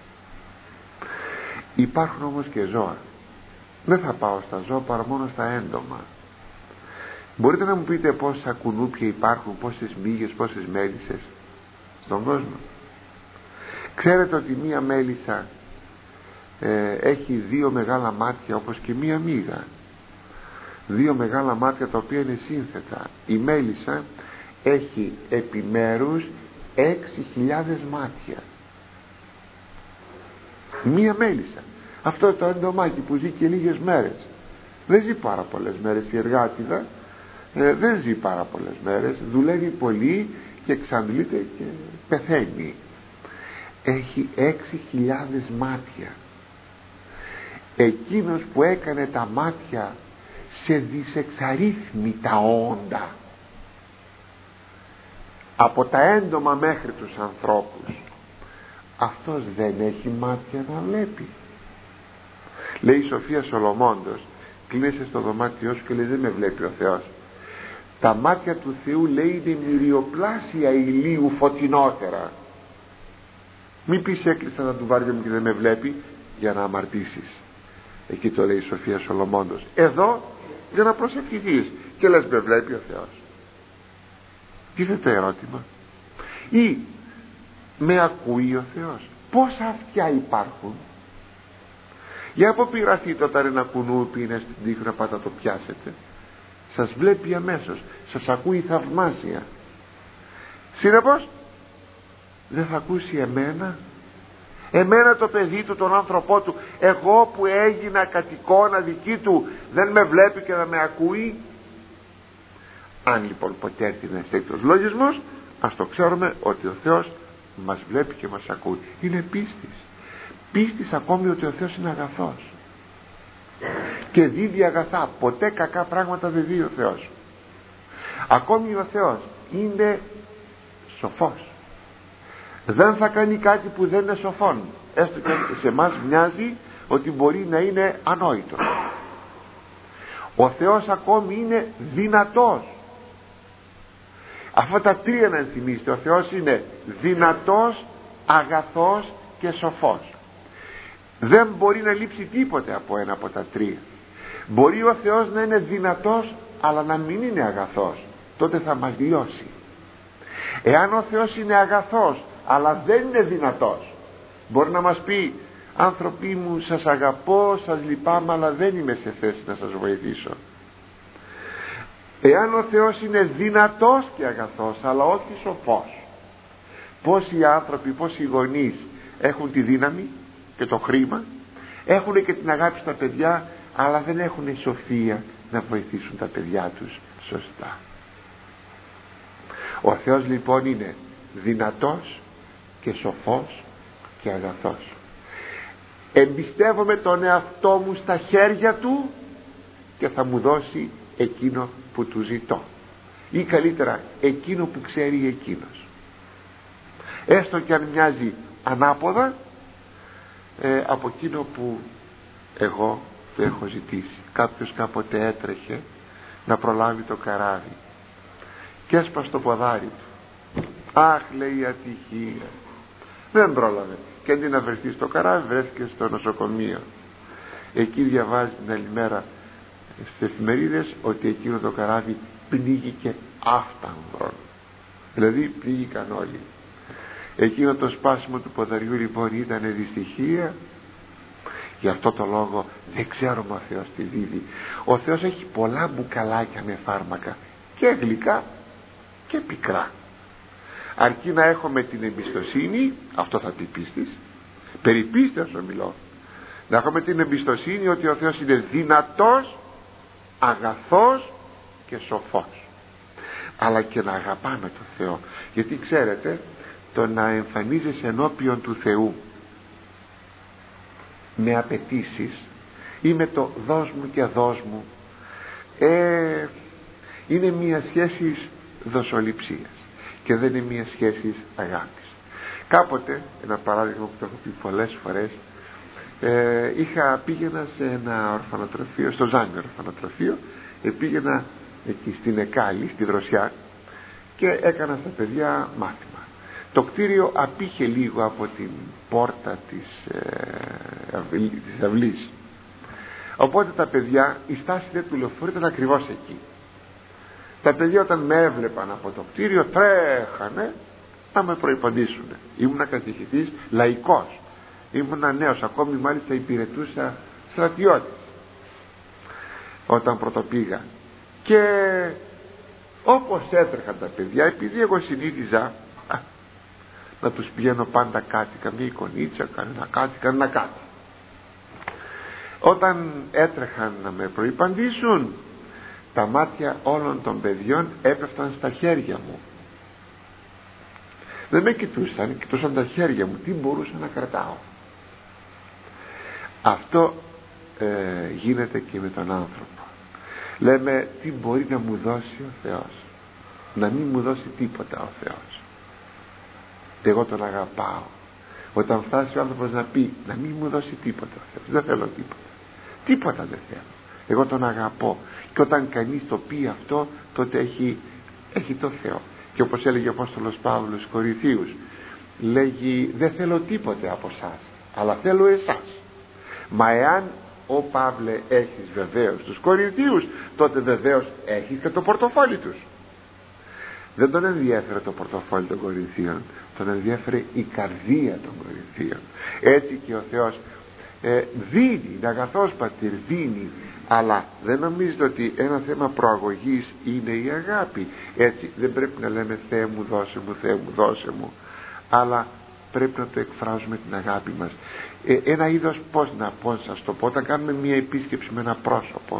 Υπάρχουν όμως και ζώα. Δεν θα πάω στα ζώα παρά μόνο στα έντομα. Μπορείτε να μου πείτε πόσα κουνούπια υπάρχουν, πόσες μύγες, πόσες μέλισσες στον κόσμο? Ξέρετε ότι μία μέλισσα έχει 2 μεγάλα μάτια, όπως και μία μύγα. 2 μεγάλα μάτια τα οποία είναι σύνθετα. Η μέλισσα έχει επιμέρους 6.000 μάτια. Μία μέλισσα. Αυτό το εντομάκι που ζει και λίγες μέρες, δεν ζει πάρα πολλές μέρες. Η εργάτιδα δεν ζει πάρα πολλές μέρες, δουλεύει πολύ και εξαντλείται και πεθαίνει. Έχει 6.000 μάτια. Εκείνος που έκανε τα μάτια σε δισεξαρίθμητα όντα, από τα έντομα μέχρι τους ανθρώπους, αυτός δεν έχει μάτια να βλέπει? Λέει η Σοφία Σολομώντος, κλείνεσαι στο δωμάτιό σου και λέει δεν με βλέπει ο Θεός. Τα μάτια του Θεού, λέει, είναι μυριοπλάσια ηλίου φωτεινότερα. Μη πεις έκλεισα τα ντουβάρια μου και δεν με βλέπει, για να αμαρτήσεις. Εκεί το λέει η Σοφία Σολομώντος. Εδώ για να προσευχηθείς και λες με βλέπει ο Θεός. Τίθεται ερώτημα. Ή με ακούει ο Θεός? Πόσα αυτιά υπάρχουν? Για αποπειραθείτε όταν ένα κουνούπι είναι στην τύχη να πάτε να το πιάσετε. Σας βλέπει αμέσως, σας ακούει θαυμάσια. Συνεπώς δεν θα ακούσει εμένα το παιδί του, τον άνθρωπό του, εγώ που έγινα κατ' εικόνα δική του, δεν με βλέπει και δεν με ακούει? Αν λοιπόν ποτέ έρθει ένας τέτοιος λογισμός, ας το ξέρουμε ότι ο Θεός μας βλέπει και μας ακούει. Είναι πίστης ακόμη ότι ο Θεός είναι αγαθός και δίδει αγαθά. Ποτέ κακά πράγματα δεν δει ο Θεός. Ακόμη ο Θεός είναι σοφός. Δεν θα κάνει κάτι που δεν είναι σοφόν, έστω και σε εμάς μοιάζει ότι μπορεί να είναι ανόητο. Ο Θεός ακόμη είναι δυνατός. Αυτά τα 3 να ενθυμίστε. Ο Θεός είναι δυνατός, αγαθός και σοφός. Δεν μπορεί να λείψει τίποτε από ένα από τα 3. Μπορεί ο Θεός να είναι δυνατός αλλά να μην είναι αγαθός, τότε θα μας λιώσει. Εάν ο Θεός είναι αγαθός αλλά δεν είναι δυνατός, μπορεί να μας πει άνθρωποι μου, σας αγαπώ, σας λυπάμαι, αλλά δεν είμαι σε θέση να σας βοηθήσω. Εάν ο Θεός είναι δυνατός και αγαθός αλλά όχι σοφός, πόσοι άνθρωποι, πόσοι γονείς έχουν τη δύναμη και το χρήμα, έχουν και την αγάπη στα παιδιά, αλλά δεν έχουν σοφία να βοηθήσουν τα παιδιά τους σωστά. Ο Θεός λοιπόν είναι δυνατός και σοφός και αγαθός. Εμπιστεύομαι τον εαυτό μου στα χέρια του και θα μου δώσει εκείνο που του ζητώ, ή καλύτερα εκείνο που ξέρει εκείνος. Έστω και αν μοιάζει ανάποδα, από εκείνο που εγώ το έχω ζητήσει. Κάποιος κάποτε έτρεχε να προλάβει το καράβι και έσπασε το ποδάρι του. Αχ, λέει, ατυχία, δεν πρόλαβε, και αντί να βρεθεί στο καράβι βρέθηκε στο νοσοκομείο. Εκεί διαβάζει την άλλη μέρα στις εφημερίδες ότι εκείνο το καράβι πνίγηκε άφταμβρον, δηλαδή πνίγηκαν όλοι. Εκείνο το σπάσιμο του ποδαριού λοιπόν ήταν δυστυχία. Γι' αυτό το λόγο δεν ξέρουμε ο Θεός τι δίδει. Ο Θεός έχει πολλά μπουκαλάκια με φάρμακα, και γλυκά και πικρά, αρκεί να έχουμε την εμπιστοσύνη. Αυτό θα πει πίστης, περί πίστεως ομιλώ. Να έχουμε την εμπιστοσύνη ότι ο Θεός είναι δυνατός, αγαθός και σοφός, αλλά και να αγαπάμε τον Θεό. Γιατί ξέρετε, το να εμφανίζεσαι ενώπιον του Θεού με απαιτήσεις ή με το δώσ' μου και δώσ' μου, είναι μια σχέση δοσοληψίας και δεν είναι μια σχέση αγάπης. Κάποτε, ένα παράδειγμα που το έχω πει πολλές φορές, πήγαινα σε ένα ορφανοτροφείο, στο Ζάνιο ορφανοτροφείο, πήγαινα εκεί στην Εκάλη, στη Δροσιά, και έκανα στα παιδιά μάθημα. Το κτίριο απήχε λίγο από την πόρτα της αυλής, οπότε τα παιδιά, η στάση του λεωφορείου ήταν ακριβώς εκεί. Τα παιδιά όταν με έβλεπαν από το κτίριο τρέχανε να με προϋπαντήσουν. Ήμουνα καθηγητής λαϊκός, ήμουνα νέος, ακόμη μάλιστα υπηρετούσα στρατιώτης όταν πρωτοπήγα. Και όπως έτρεχαν τα παιδιά, επειδή εγώ συνήθιζα να τους πηγαίνω πάντα κάτι, καμία εικονίτσα, κανένα κάτι, όταν έτρεχαν να με προϋπαντήσουν, τα μάτια όλων των παιδιών έπεφταν στα χέρια μου. Δεν με κοιτούσαν, κοιτούσαν τα χέρια μου, τι μπορούσα να κρατάω. Αυτό γίνεται και με τον άνθρωπο. Λέμε, τι μπορεί να μου δώσει ο Θεός? Να μην μου δώσει τίποτα ο Θεός. Εγώ τον αγαπάω. Όταν φτάσει ο άνθρωπος να πει να μην μου δώσει τίποτα ο Θεός, δεν θέλω τίποτα, τίποτα δεν θέλω, εγώ τον αγαπώ. Και όταν κανείς το πει αυτό, τότε έχει το Θεό. Και όπως έλεγε ο Απόστολος Παύλος στους Κορινθίους, λέγει, δεν θέλω τίποτε από εσάς, αλλά θέλω εσάς. Μα εάν, ο Παύλε, έχεις βεβαίως τους Κορινθίους, τότε βεβαίως έχεις και το πορτοφόλι τους. Δεν τον ενδιέφερε το πορτοφόλι των Κορινθίων, τον ενδιέφερε η καρδία των Κορινθίων. Έτσι και ο Θεός δίνει, είναι αγαθός Πατήρ, δίνει, αλλά δεν νομίζετε ότι ένα θέμα προαγωγής είναι η αγάπη? Έτσι δεν πρέπει να λέμε Θεέ μου δώσε μου, Θεέ μου δώσε μου, αλλά πρέπει να το εκφράζουμε την αγάπη μας. Ένα είδος, πώς να σας το πω, όταν κάνουμε μια επίσκεψη με ένα πρόσωπο,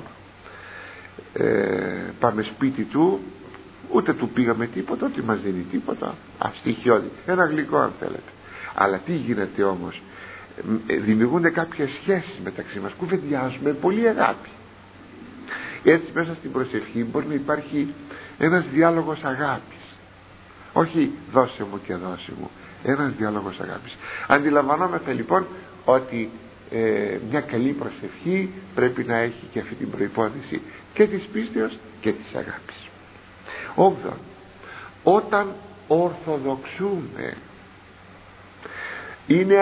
πάμε σπίτι του, ούτε του πήγαμε τίποτα, ούτε μας δίνει τίποτα, αστοιχειώδη, ένα γλυκό αν θέλετε, αλλά τι γίνεται όμως? Δημιουργούνται κάποιες σχέσεις μεταξύ μας, κουβεντιάζουμε πολύ αγάπη. Έτσι μέσα στην προσευχή μπορεί να υπάρχει ένας διάλογος αγάπης, όχι δώσε μου και δώσε μου, ένας διάλογος αγάπης. Αντιλαμβανόμαστε λοιπόν ότι μια καλή προσευχή πρέπει να έχει και αυτή την προϋπόθεση και της πίστεως και της αγάπης. 8. Όταν ορθοδοξούμε, είναι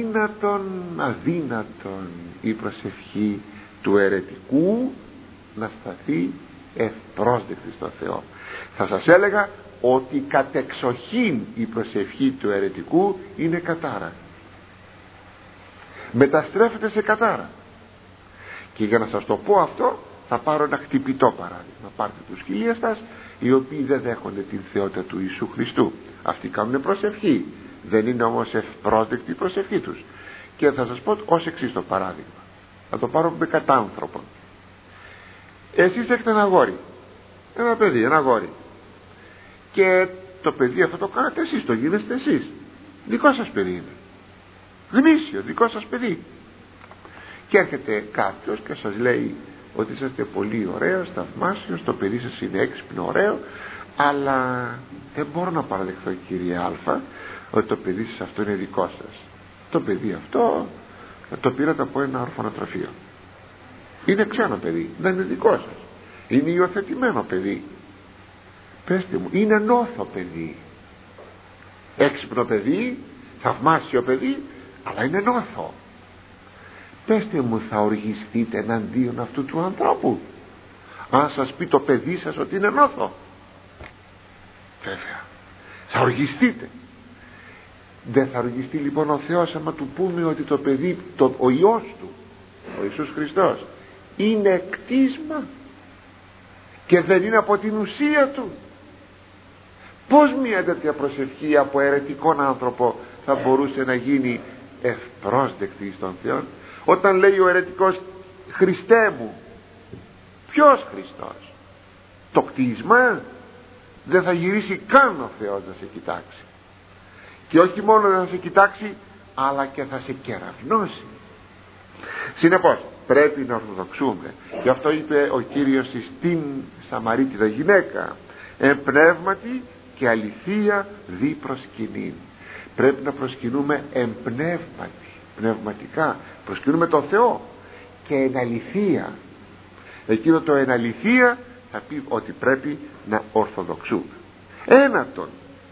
αδύνατον η προσευχή του αιρετικού να σταθεί ευπρόσδεκτη στο Θεό. Θα σας έλεγα ότι κατεξοχήν η προσευχή του αιρετικού είναι κατάρα, μεταστρέφεται σε κατάρα. Και για να σας το πω αυτό, θα πάρω ένα χτυπητό παράδειγμα. Πάρτε τους χιλίαστας, οι οποίοι δεν δέχονται την θεότητα του Ιησού Χριστού. Αυτοί κάνουν προσευχή, δεν είναι όμως ευπρόσδεκτη η προσευχή τους. Και θα σας πω ως εξής το παράδειγμα, θα το πάρω με κατάνθρωπον. Εσείς έχετε ένα αγόρι, ένα παιδί, ένα αγόρι, και το παιδί αυτό το κάνετε εσείς, το γίνεστε εσείς, δικό σας παιδί είναι, γνήσιο δικό σας παιδί. Και έρχεται κάποιος και σας λέει ότι είσαστε πολύ ωραίος, θαυμάσιος, το παιδί σας είναι έξυπνο, ωραίο, αλλά δεν μπορώ να παραδεχθώ, κύριε Α, ότι το παιδί σας αυτό είναι δικό σας. Το παιδί αυτό το πήρατε από ένα ορφανοτροφείο. Είναι ξένο παιδί, δεν είναι δικό σας, είναι υιοθετημένο παιδί. Πέστε μου, είναι νόθο παιδί, έξυπνο παιδί, θαυμάσιο παιδί, αλλά είναι νόθο. Πέστε μου, θα οργιστείτε εναντίον αυτού του ανθρώπου αν σας πει το παιδί σας ότι είναι νόθο? Βέβαια θα οργιστείτε. Δεν θα οργιστεί λοιπόν ο Θεός άμα του πούμε ότι το παιδί, ο Υιός του, ο Ιησούς Χριστός, είναι κτίσμα και δεν είναι από την ουσία του? Πώς μια τέτοια προσευχή από αιρετικόν άνθρωπο θα μπορούσε να γίνει ευπρόσδεκτη στον Θεό? Όταν λέει ο αιρετικός, Χριστέ μου, ποιος Χριστός? Το κτίσμα? Δεν θα γυρίσει καν ο Θεός να σε κοιτάξει. Και όχι μόνο δεν θα σε κοιτάξει, αλλά και θα σε κεραυνώσει. Συνεπώς πρέπει να ορθοδοξούμε. Γι' αυτό είπε ο Κύριος στην Σαμαρίτιδα γυναίκα, εμπνεύματι και αληθεία δι προσκυνήν. Πρέπει να προσκυνούμε εμπνεύματι, πνευματικά, προσκυνούμε τον Θεό, και εν αληθεία. Εκείνο το εν αληθεία θα πει ότι πρέπει να ορθοδοξούμε. Ένατον,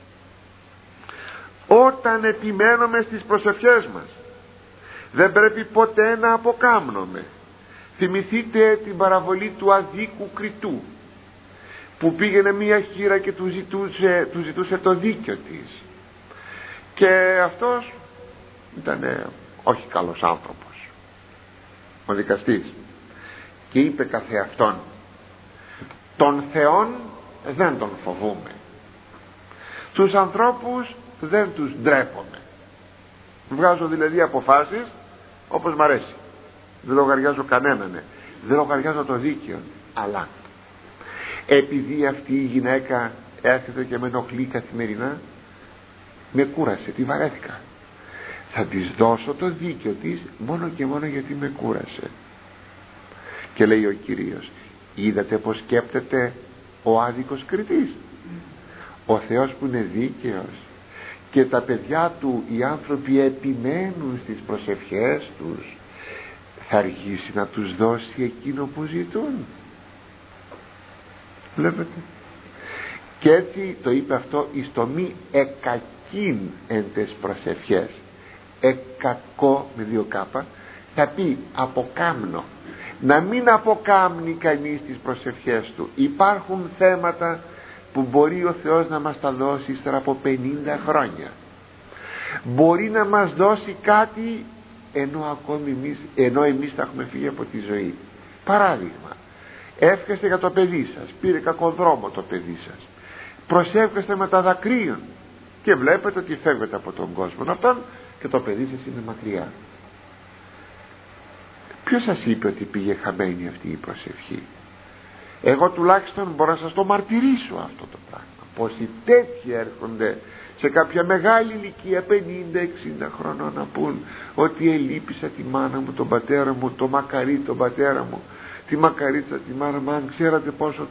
όταν επιμένουμε στις προσευχές μας, δεν πρέπει ποτέ να αποκάμνουμε. Θυμηθείτε την παραβολή του αδίκου κριτού, που πήγαινε μία χήρα και του ζητούσε το δίκιο της, και αυτός ήταν όχι καλός άνθρωπος, ο δικαστής, και είπε καθεαυτόν, τον Θεόν δεν τον φοβούμε, τους ανθρώπους δεν τους ντρέπομαι. Βγάζω δηλαδή αποφάσεις όπως μ' αρέσει, δεν λογαριάζω κανέναν, δεν λογαριάζω το δίκαιο. Αλλά επειδή αυτή η γυναίκα έρχεται και με ενοχλεί καθημερινά, με κούρασε, τη βαρέθηκα, θα της δώσω το δίκαιο της μόνο και μόνο γιατί με κούρασε. Και λέει ο Κύριος, είδατε πως σκέπτεται ο άδικος κριτής? Ο Θεός που είναι δίκαιος και τα παιδιά του, οι άνθρωποι, επιμένουν στις προσευχές τους, θα αργήσει να τους δώσει εκείνο που ζητούν? Βλέπετε? Και έτσι το είπε αυτό, εις το μη εκακήν εν τες προσευχές. Εκακό με 2 κάπα, θα πει αποκάμνω. Να μην αποκάμνει κανείς τις προσευχές του. Υπάρχουν θέματα που μπορεί ο Θεός να μας τα δώσει ύστερα από 50 χρόνια. Μπορεί να μας δώσει κάτι ενώ εμείς θα έχουμε φύγει από τη ζωή. Παράδειγμα, εύχεστε για το παιδί σας, πήρε κακό δρόμο το παιδί σας, προσεύχεστε με τα δακρύων και βλέπετε ότι φεύγετε από τον κόσμο αυτόν και το παιδί σας είναι μακριά. Ποιος σας είπε ότι πήγε χαμένη αυτή η προσευχή? Εγώ τουλάχιστον μπορώ να σας το μαρτυρήσω αυτό το πράγμα, πως οι τέτοιοι έρχονται σε κάποια μεγάλη ηλικία, 50-60 χρονών, να πούν ότι ελείπησα τη μάνα μου, τον πατέρα μου, το μακαρί τον πατέρα μου, τη μακαρίτσα τη μάνα μου. Αν ξέρατε πόσο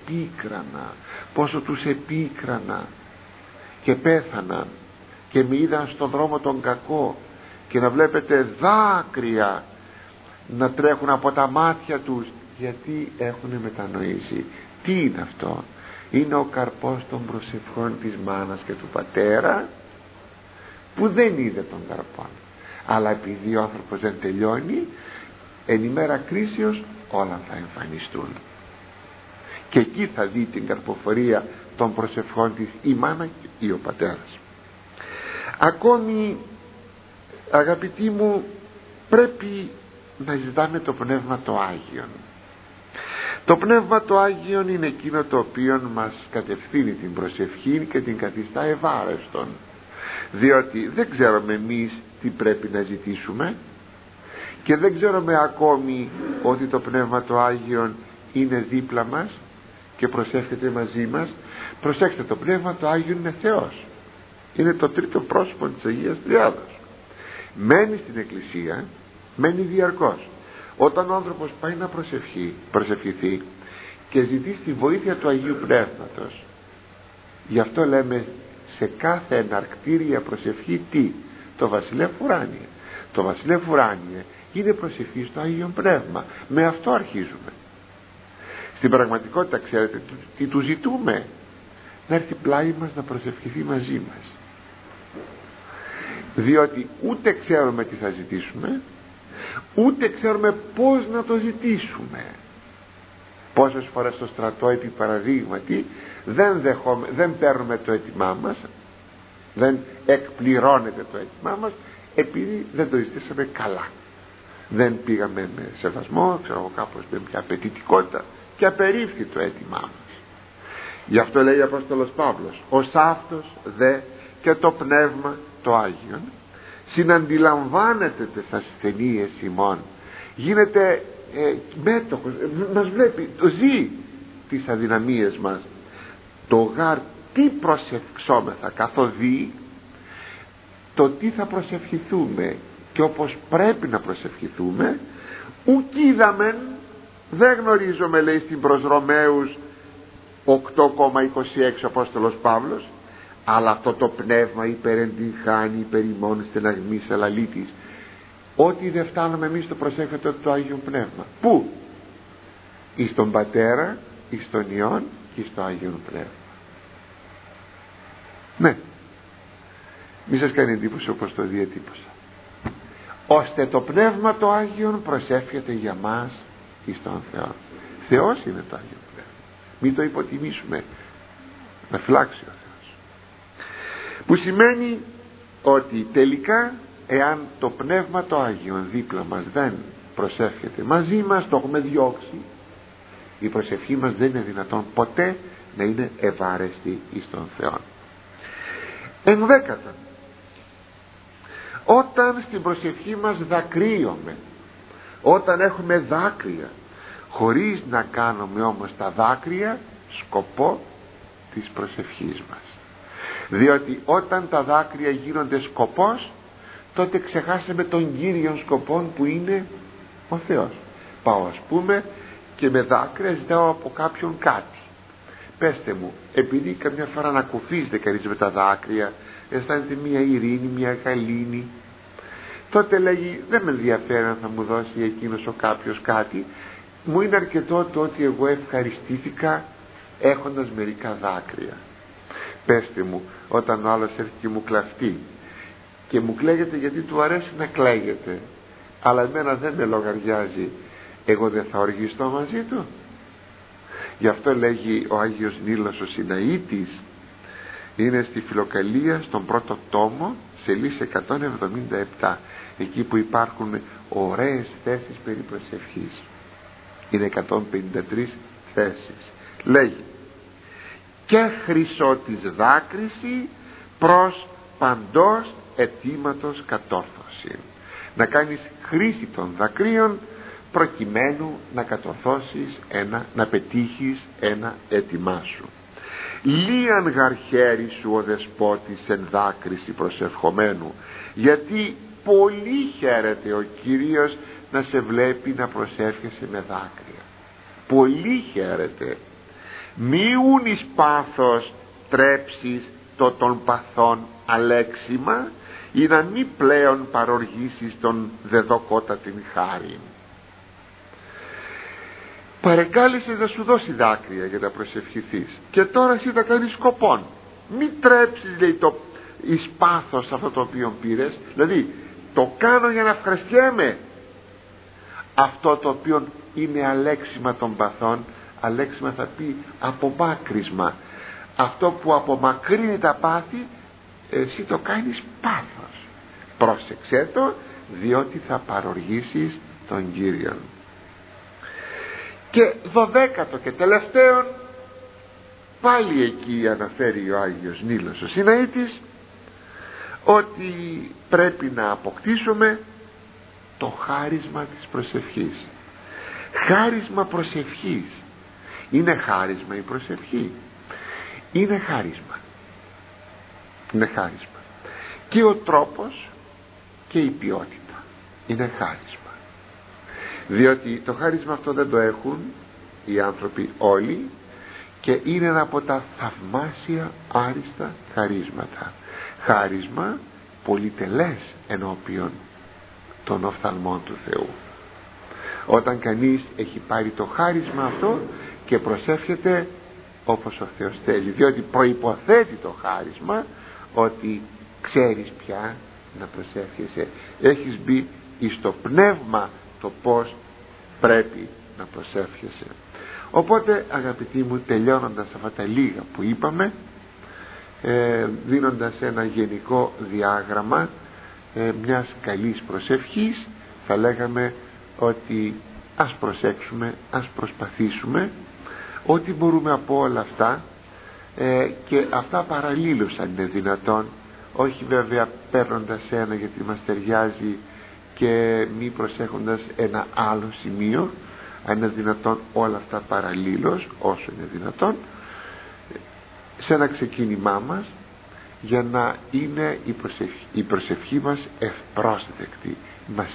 τους επίκρανα και πέθαναν και με είδαν στον δρόμο τον κακό, και να βλέπετε δάκρυα να τρέχουν από τα μάτια τους, γιατί έχουν μετανοήσει. Τι είναι αυτό? Είναι ο καρπός των προσευχών της μάνας και του πατέρα, που δεν είδε τον καρπό, αλλά επειδή ο άνθρωπος δεν τελειώνει, εν ημέρα κρίσεως όλα θα εμφανιστούν, και εκεί θα δει την καρποφορία των προσευχών της η μάνα ή ο πατέρας. Ακόμη, αγαπητοί μου, πρέπει να ζητάμε το Πνεύμα το Άγιον. Το Πνεύμα το Άγιον είναι εκείνο το οποίο μας κατευθύνει την προσευχή και την καθιστά ευάρεστον, διότι δεν ξέρουμε εμείς τι πρέπει να ζητήσουμε και δεν ξέρουμε ακόμη ότι το Πνεύμα το Άγιον είναι δίπλα μας και προσεύχεται μαζί μας. Προσέξτε, το Πνεύμα το Άγιον είναι Θεός, είναι το τρίτο πρόσωπο της Αγίας Τριάδος, μένει στην Εκκλησία, μένει διαρκώς. Όταν ο άνθρωπος πάει να προσευχηθεί και ζητήσει τη βοήθεια του Αγίου Πνεύματος, γι' αυτό λέμε σε κάθε εναρκτήρια προσευχή τι? Το βασιλεύ ουράνιε. Το βασιλεύ ουράνιε είναι προσευχή στο Άγιον Πνεύμα. Με αυτό αρχίζουμε. Στην πραγματικότητα ξέρετε τι του ζητούμε? Να έρθει πλάι μας να προσευχηθεί μαζί μας, διότι ούτε ξέρουμε τι θα ζητήσουμε, ούτε ξέρουμε πως να το ζητήσουμε. Πόσες φορές στο στρατό, επί παραδείγματι, δεν παίρνουμε το αίτημά μας, δεν εκπληρώνεται το αίτημά μας, επειδή δεν το ζητήσαμε καλά, δεν πήγαμε με σεβασμό, ξέρω εγώ, κάπως με μια απαιτητικότητα, και απερίφθη το αίτημά μας. Γι' αυτό λέει ο Απόστολος Παύλος: ως αυτός δε και το Πνεύμα το Άγιον συναντιλαμβάνεται τις ασθενείες ημών, γίνεται μέτοχος, μας βλέπει, το ζει τις αδυναμίες μας. Το γάρ τι προσευχόμεθα καθοδεί το τι θα προσευχηθούμε, και όπως πρέπει να προσευχηθούμε, ουκ είδαμεν, δεν γνωρίζομαι, λέει στην προς Ρωμαίους 8,26 ο Απόστολος Παύλος, αλλά αυτό το πνεύμα υπερεντυχάνει υπερ ημών στεναγμής ελαλήτης. Ό,τι δεν φτάνουμε εμείς το προσεύχεται το Άγιο Πνεύμα. Πού? Εις τον Πατέρα, εις τον Υιόν και εις το Άγιο Πνεύμα. Ναι, μη σας κάνει εντύπωση όπως το διατύπωσα. Ώστε το Πνεύμα το Άγιον προσεύχεται για μας εις τον Θεό. Θεός είναι το Άγιο Πνεύμα, μην το υποτιμήσουμε, να φυλάξει ο Θεός. Που σημαίνει ότι τελικά, εάν το Πνεύμα το Άγιον δίπλα μας δεν προσεύχεται μαζί μας, το έχουμε διώξει, η προσευχή μας δεν είναι δυνατόν ποτέ να είναι ευάρεστη εις τον Θεό. Ενδέκατα, όταν στην προσευχή μας δακρύουμε, όταν έχουμε δάκρυα, χωρίς να κάνουμε όμως τα δάκρυα σκοπό της προσευχής μας, διότι όταν τα δάκρυα γίνονται σκοπός, τότε ξεχάσαμε τον κύριον σκοπό που είναι ο Θεός. Πάω ας πούμε και με δάκρυα ζητάω από κάποιον κάτι. Πέστε μου, επειδή καμιά φορά ανακουφίζεται κανείς με τα δάκρυα, αισθάνεται μια ειρήνη, μια γαλήνη, τότε λέγει δεν με ενδιαφέρει αν θα μου δώσει εκείνος ο κάποιος κάτι, μου είναι αρκετό το ότι εγώ ευχαριστήθηκα έχοντας μερικά δάκρυα. Πέστε μου, όταν ο άλλος έρθει και μου κλαφτεί και μου κλαίγεται γιατί του αρέσει να κλαίγεται, αλλά εμένα δεν με λογαριάζει, εγώ δεν θα οργιστώ μαζί του? Γι' αυτό λέγει ο Άγιος Νίλος ο Σιναήτης, είναι στη Φιλοκαλία στον πρώτο τόμο, σελίδα 177, εκεί που υπάρχουν ωραίες θέσεις περί προσευχής, είναι 153 θέσεις. Λέγει: και χρυσό της δάκρυση προς παντός αιτήματος κατόρθωση. Να κάνεις χρήση των δακρύων προκειμένου να κατορθώσεις να πετύχεις ένα αίτημά σου. Λίαν γαρχέρι σου ο δεσπότης εν δάκρυση προσευχομένου, γιατί πολύ χαίρεται ο Κύριος να σε βλέπει να προσεύχεσαι με δάκρυα. Πολύ χαίρεται. Μη ούν εις πάθος τρέψεις το των παθών αλέξιμα, ή να μη πλέον παροργήσεις τον δεδοκότα την χάρη. Παρεκάλεσες να σου δώσει δάκρυα για να προσευχηθείς, και τώρα εσύ θα κάνεις σκοπόν. Μη τρέψεις, λέει, το εις πάθος αυτό το οποίο πήρες, δηλαδή το κάνω για να ευχαριστιέμαι. Αυτό το οποίο είναι αλέξιμα των παθών, αλέξιμα θα πει απομάκρυσμα, αυτό που απομακρύνει τα πάθη, εσύ το κάνεις πάθος. Πρόσεξέ το, διότι θα παροργήσεις τον Κύριον. Και 12ο και τελευταίον, πάλι εκεί αναφέρει ο Άγιος Νίλος ο Σιναήτης, ότι πρέπει να αποκτήσουμε το χάρισμα της προσευχής. Χάρισμα προσευχής. Είναι χάρισμα η προσευχή? Είναι χάρισμα. Είναι χάρισμα. Και ο τρόπος και η ποιότητα είναι χάρισμα. Διότι το χάρισμα αυτό δεν το έχουν οι άνθρωποι όλοι, και είναι ένα από τα θαυμάσια άριστα χαρίσματα. Χάρισμα πολυτελές ενώπιον των οφθαλμών του Θεού. Όταν κανείς έχει πάρει το χάρισμα αυτό και προσεύχεται όπως ο Θεός θέλει, διότι προϋποθέτει το χάρισμα ότι ξέρεις πια να προσεύχεσαι, έχεις μπει στο πνεύμα το πως πρέπει να προσεύχεσαι. Οπότε αγαπητοί μου, τελειώνοντας αυτά τα λίγα που είπαμε, δίνοντας ένα γενικό διάγραμμα μιας καλής προσευχής, θα λέγαμε ότι ας προσέξουμε, ας προσπαθήσουμε ό,τι μπορούμε από όλα αυτά, και αυτά παραλλήλως αν είναι δυνατόν, όχι βέβαια παίρνοντας ένα γιατί μας ταιριάζει και μη προσέχοντας ένα άλλο σημείο, αν είναι δυνατόν όλα αυτά παραλλήλως όσο είναι δυνατόν, σε ένα ξεκίνημά μας, για να είναι η προσευχή μας ευπρόσδεκτη. Μας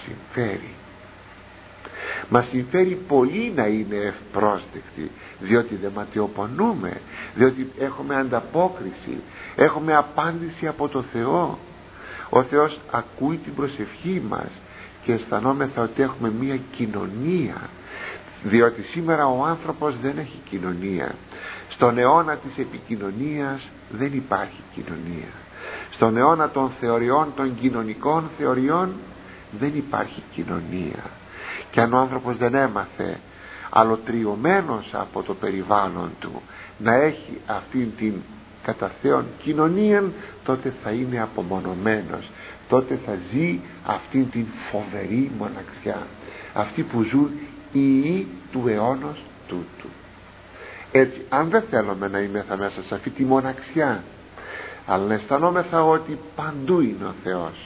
συμφέρει πολύ να είναι ευπρόσδεκτη, διότι δεν ματαιοπονούμε, διότι έχουμε ανταπόκριση, έχουμε απάντηση από το Θεό. Ο Θεός ακούει την προσευχή μας και αισθανόμεθα ότι έχουμε μία κοινωνία, διότι σήμερα ο άνθρωπος δεν έχει κοινωνία. Στον αιώνα της επικοινωνίας δεν υπάρχει κοινωνία. Στον αιώνα των θεωριών, των κοινωνικών θεωριών, δεν υπάρχει κοινωνία. Και αν ο άνθρωπος δεν έμαθε, αλωτριωμένος από το περιβάλλον του, να έχει αυτήν την κατά Θεόν κοινωνία, τότε θα είναι απομονωμένος, τότε θα ζει αυτήν την φοβερή μοναξιά, αυτή που ζουν οι ιοί του αιώνος τούτου. Έτσι, αν δεν θέλουμε να είμεθα μέσα σε αυτή τη μοναξιά, αλλά να αισθανόμεθα ότι παντού είναι ο Θεός,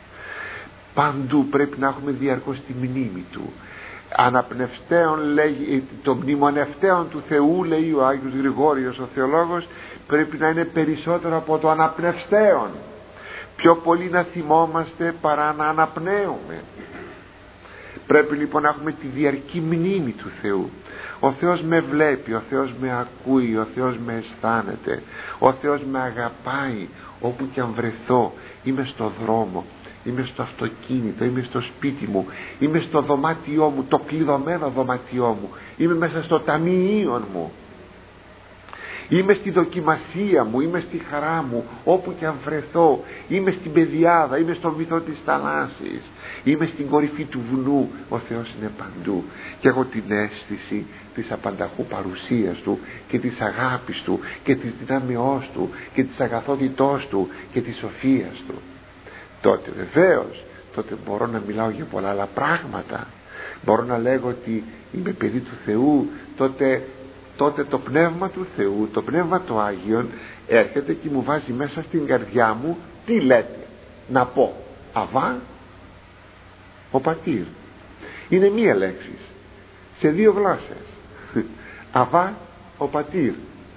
παντού πρέπει να έχουμε διαρκώς τη μνήμη του, αναπνευστέων, λέγει, το μνημονευτέων του Θεού, λέει ο Άγιος Γρηγόριος ο θεολόγος, πρέπει να είναι περισσότερο από το αναπνευστέων. Πιο πολύ να θυμόμαστε παρά να αναπνέουμε. Πρέπει λοιπόν να έχουμε τη διαρκή μνήμη του Θεού. Ο Θεός με βλέπει, ο Θεός με ακούει, ο Θεός με αισθάνεται, ο Θεός με αγαπάει όπου και αν βρεθώ. Είμαι στο δρόμο, είμαι στο αυτοκίνητο, είμαι στο σπίτι μου, είμαι στο δωμάτιό μου, το κλειδωμένο δωμάτιό μου, είμαι μέσα στο ταμείο μου, είμαι στη δοκιμασία μου, είμαι στη χαρά μου, όπου και αν βρεθώ, είμαι στην πεδιάδα, είμαι στο βυθό της θαλάσσης, είμαι στην κορυφή του βουνού. Ο Θεός είναι παντού και έχω την αίσθηση της απανταχού παρουσίας του και της αγάπης του και της δυνάμεώς του και της αγαθότητός του και της σοφίας του. Τότε βεβαίως, τότε μπορώ να μιλάω για πολλά άλλα πράγματα, μπορώ να λέγω ότι είμαι παιδί του Θεού. Τότε το πνεύμα του Θεού, το πνεύμα του Άγιον έρχεται και μου βάζει μέσα στην καρδιά μου, τι λέτε να πω, Αβά ο Πατήρ. Είναι μία λέξη σε δύο γλώσσες. Αβά ο Πατήρ.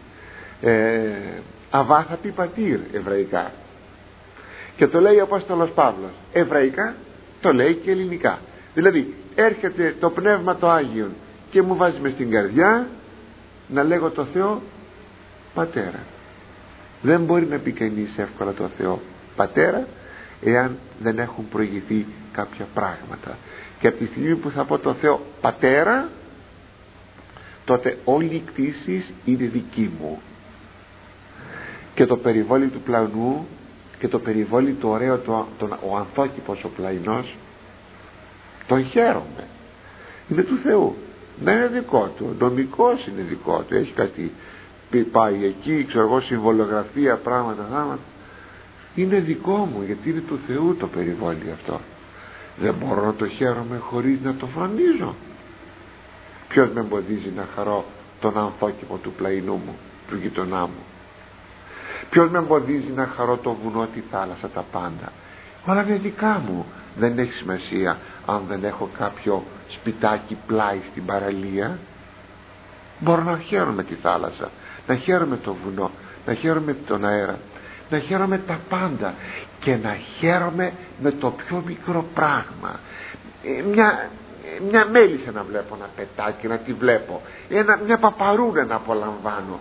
Αβά θα πει πατήρ εβραϊκά, και το λέει ο Απόστολος Παύλος εβραϊκά, το λέει και ελληνικά. Δηλαδή έρχεται το πνεύμα το Άγιον και μου βάζει μες στην καρδιά να λέγω το Θεό Πατέρα. Δεν μπορεί να πει κανείς εύκολα το Θεό Πατέρα εάν δεν έχουν προηγηθεί κάποια πράγματα. Και από τη στιγμή που θα πω το Θεό Πατέρα, τότε όλη η κτήση είναι δική μου, και το περιβόλι του πλανού και το περιβόλι το ωραίο, ο ανθόκηπος ο πλαϊνός, τον χαίρομαι, είναι του Θεού. Δεν είναι δικό του, νομικός είναι δικό του, έχει κάτι πάει εκεί, ξέρω εγώ, συμβολογραφία, πράγματα, είναι δικό μου, γιατί είναι του Θεού το περιβόλι αυτό. Δεν μπορώ να το χαίρομαι χωρίς να το φροντίζω. Ποιος με εμποδίζει να χαρώ τον ανθόκηπο του πλαϊνού μου, του γειτονά μου? Ποιος με εμποδίζει να χαρώ το βουνό, τη θάλασσα, τα πάντα? Όλα είναι δικά μου. Δεν έχει σημασία αν δεν έχω κάποιο σπιτάκι πλάι στην παραλία. Μπορώ να χαίρομαι τη θάλασσα, να χαίρομαι το βουνό, να χαίρομαι τον αέρα, να χαίρομαι τα πάντα, και να χαίρομαι με το πιο μικρό πράγμα. Μια μέλισσα να βλέπω να πετάει και να τη βλέπω, μια παπαρούνα να απολαμβάνω,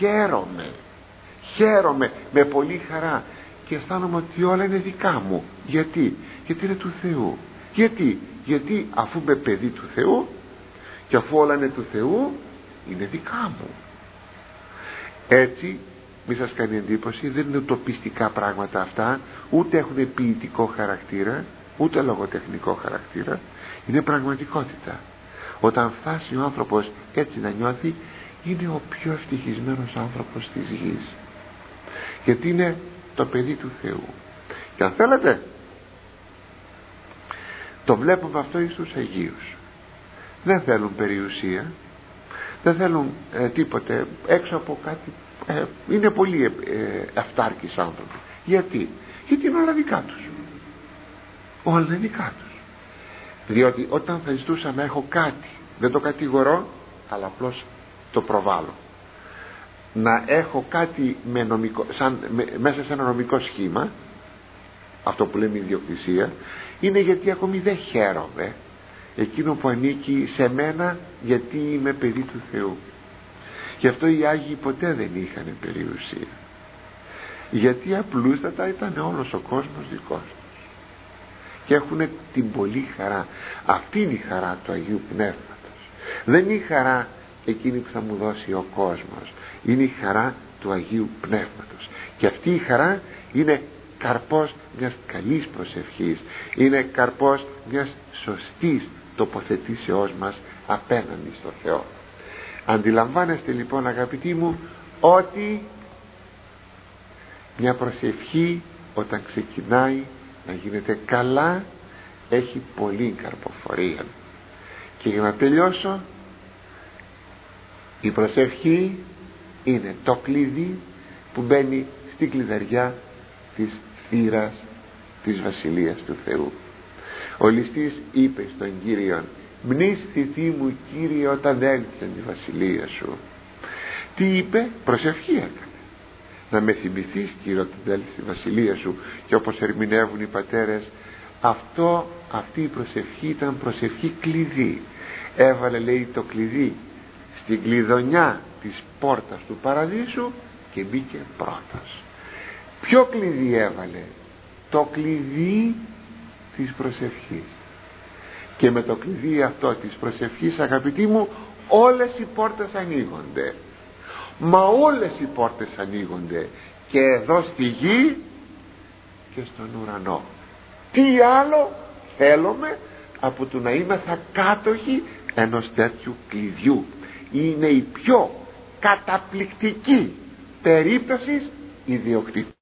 χαίρομαι με πολύ χαρά και αισθάνομαι ότι όλα είναι δικά μου. Γιατί είναι του Θεού. Γιατί αφού είμαι παιδί του Θεού και αφού όλα είναι του Θεού, είναι δικά μου. Έτσι μη σας κάνει εντύπωση, δεν είναι ουτοπιστικά πράγματα αυτά, ούτε έχουν ποιητικό χαρακτήρα, ούτε λογοτεχνικό χαρακτήρα, είναι πραγματικότητα. Όταν φτάσει ο άνθρωπος έτσι να νιώθει, είναι ο πιο ευτυχισμένος άνθρωπος της γης, γιατί είναι το παιδί του Θεού. Και αν θέλετε, το βλέπουμε αυτό εις τους Αγίους. Δεν θέλουν περιουσία, δεν θέλουν τίποτε έξω από κάτι, είναι πολύ αυτάρκεις άνθρωποι. Γιατί είναι όλα δικά τους, όλα είναι δικά τους. Διότι όταν θα ζητούσα να έχω κάτι, δεν το κατηγορώ, αλλά απλώς το προβάλλω, να έχω κάτι με νομικό, μέσα σε ένα νομικό σχήμα, αυτό που λέμε ιδιοκτησία, είναι γιατί ακόμη δεν χαίρομαι εκείνο που ανήκει σε μένα, γιατί είμαι παιδί του Θεού. Γι' αυτό οι Άγιοι ποτέ δεν είχαν περιουσία, γιατί απλούστατα ήταν όλος ο κόσμος δικός τους και έχουν την πολύ χαρά. Αυτή είναι η χαρά του Αγίου Πνεύματος. Δεν είναι η χαρά εκείνη που θα μου δώσει ο κόσμος, είναι η χαρά του Αγίου Πνεύματος. Και αυτή η χαρά είναι καρπός μιας καλής προσευχής, είναι καρπός μιας σωστής τοποθετήσεώς μας απέναντι στο Θεό. Αντιλαμβάνεστε λοιπόν, αγαπητοί μου, ότι μια προσευχή όταν ξεκινάει να γίνεται καλά, έχει πολύ καρποφορία. Και για να τελειώσω, η προσευχή είναι το κλειδί που μπαίνει στην κλειδαριά της θύρας της Βασιλείας του Θεού. Ο ληστής είπε στον Κύριον: «Μνήσθηθεί μου, Κύριε, όταν έλθει τη Βασιλεία σου». Τι είπε? Προσευχή έκανε. Να με θυμηθείς, Κύριε, όταν έλθει τη Βασιλεία σου. Και όπως ερμηνεύουν οι πατέρες, αυτή η προσευχή ήταν προσευχή κλειδί. Έβαλε, λέει, το κλειδί στην κλειδονιά της πόρτας του παραδείσου και μπήκε πρώτος. Ποιο κλειδί έβαλε? Το κλειδί της προσευχής. Και με το κλειδί αυτό της προσευχής, αγαπητοί μου, όλες οι πόρτες ανοίγονται. Μα όλες οι πόρτες ανοίγονται, και εδώ στη γη και στον ουρανό. Τι άλλο θέλουμε από το να είμαστε κάτοχοι ενός τέτοιου κλειδιού? Είναι η πιο καταπληκτική περίπτωση ιδιοκτήτου.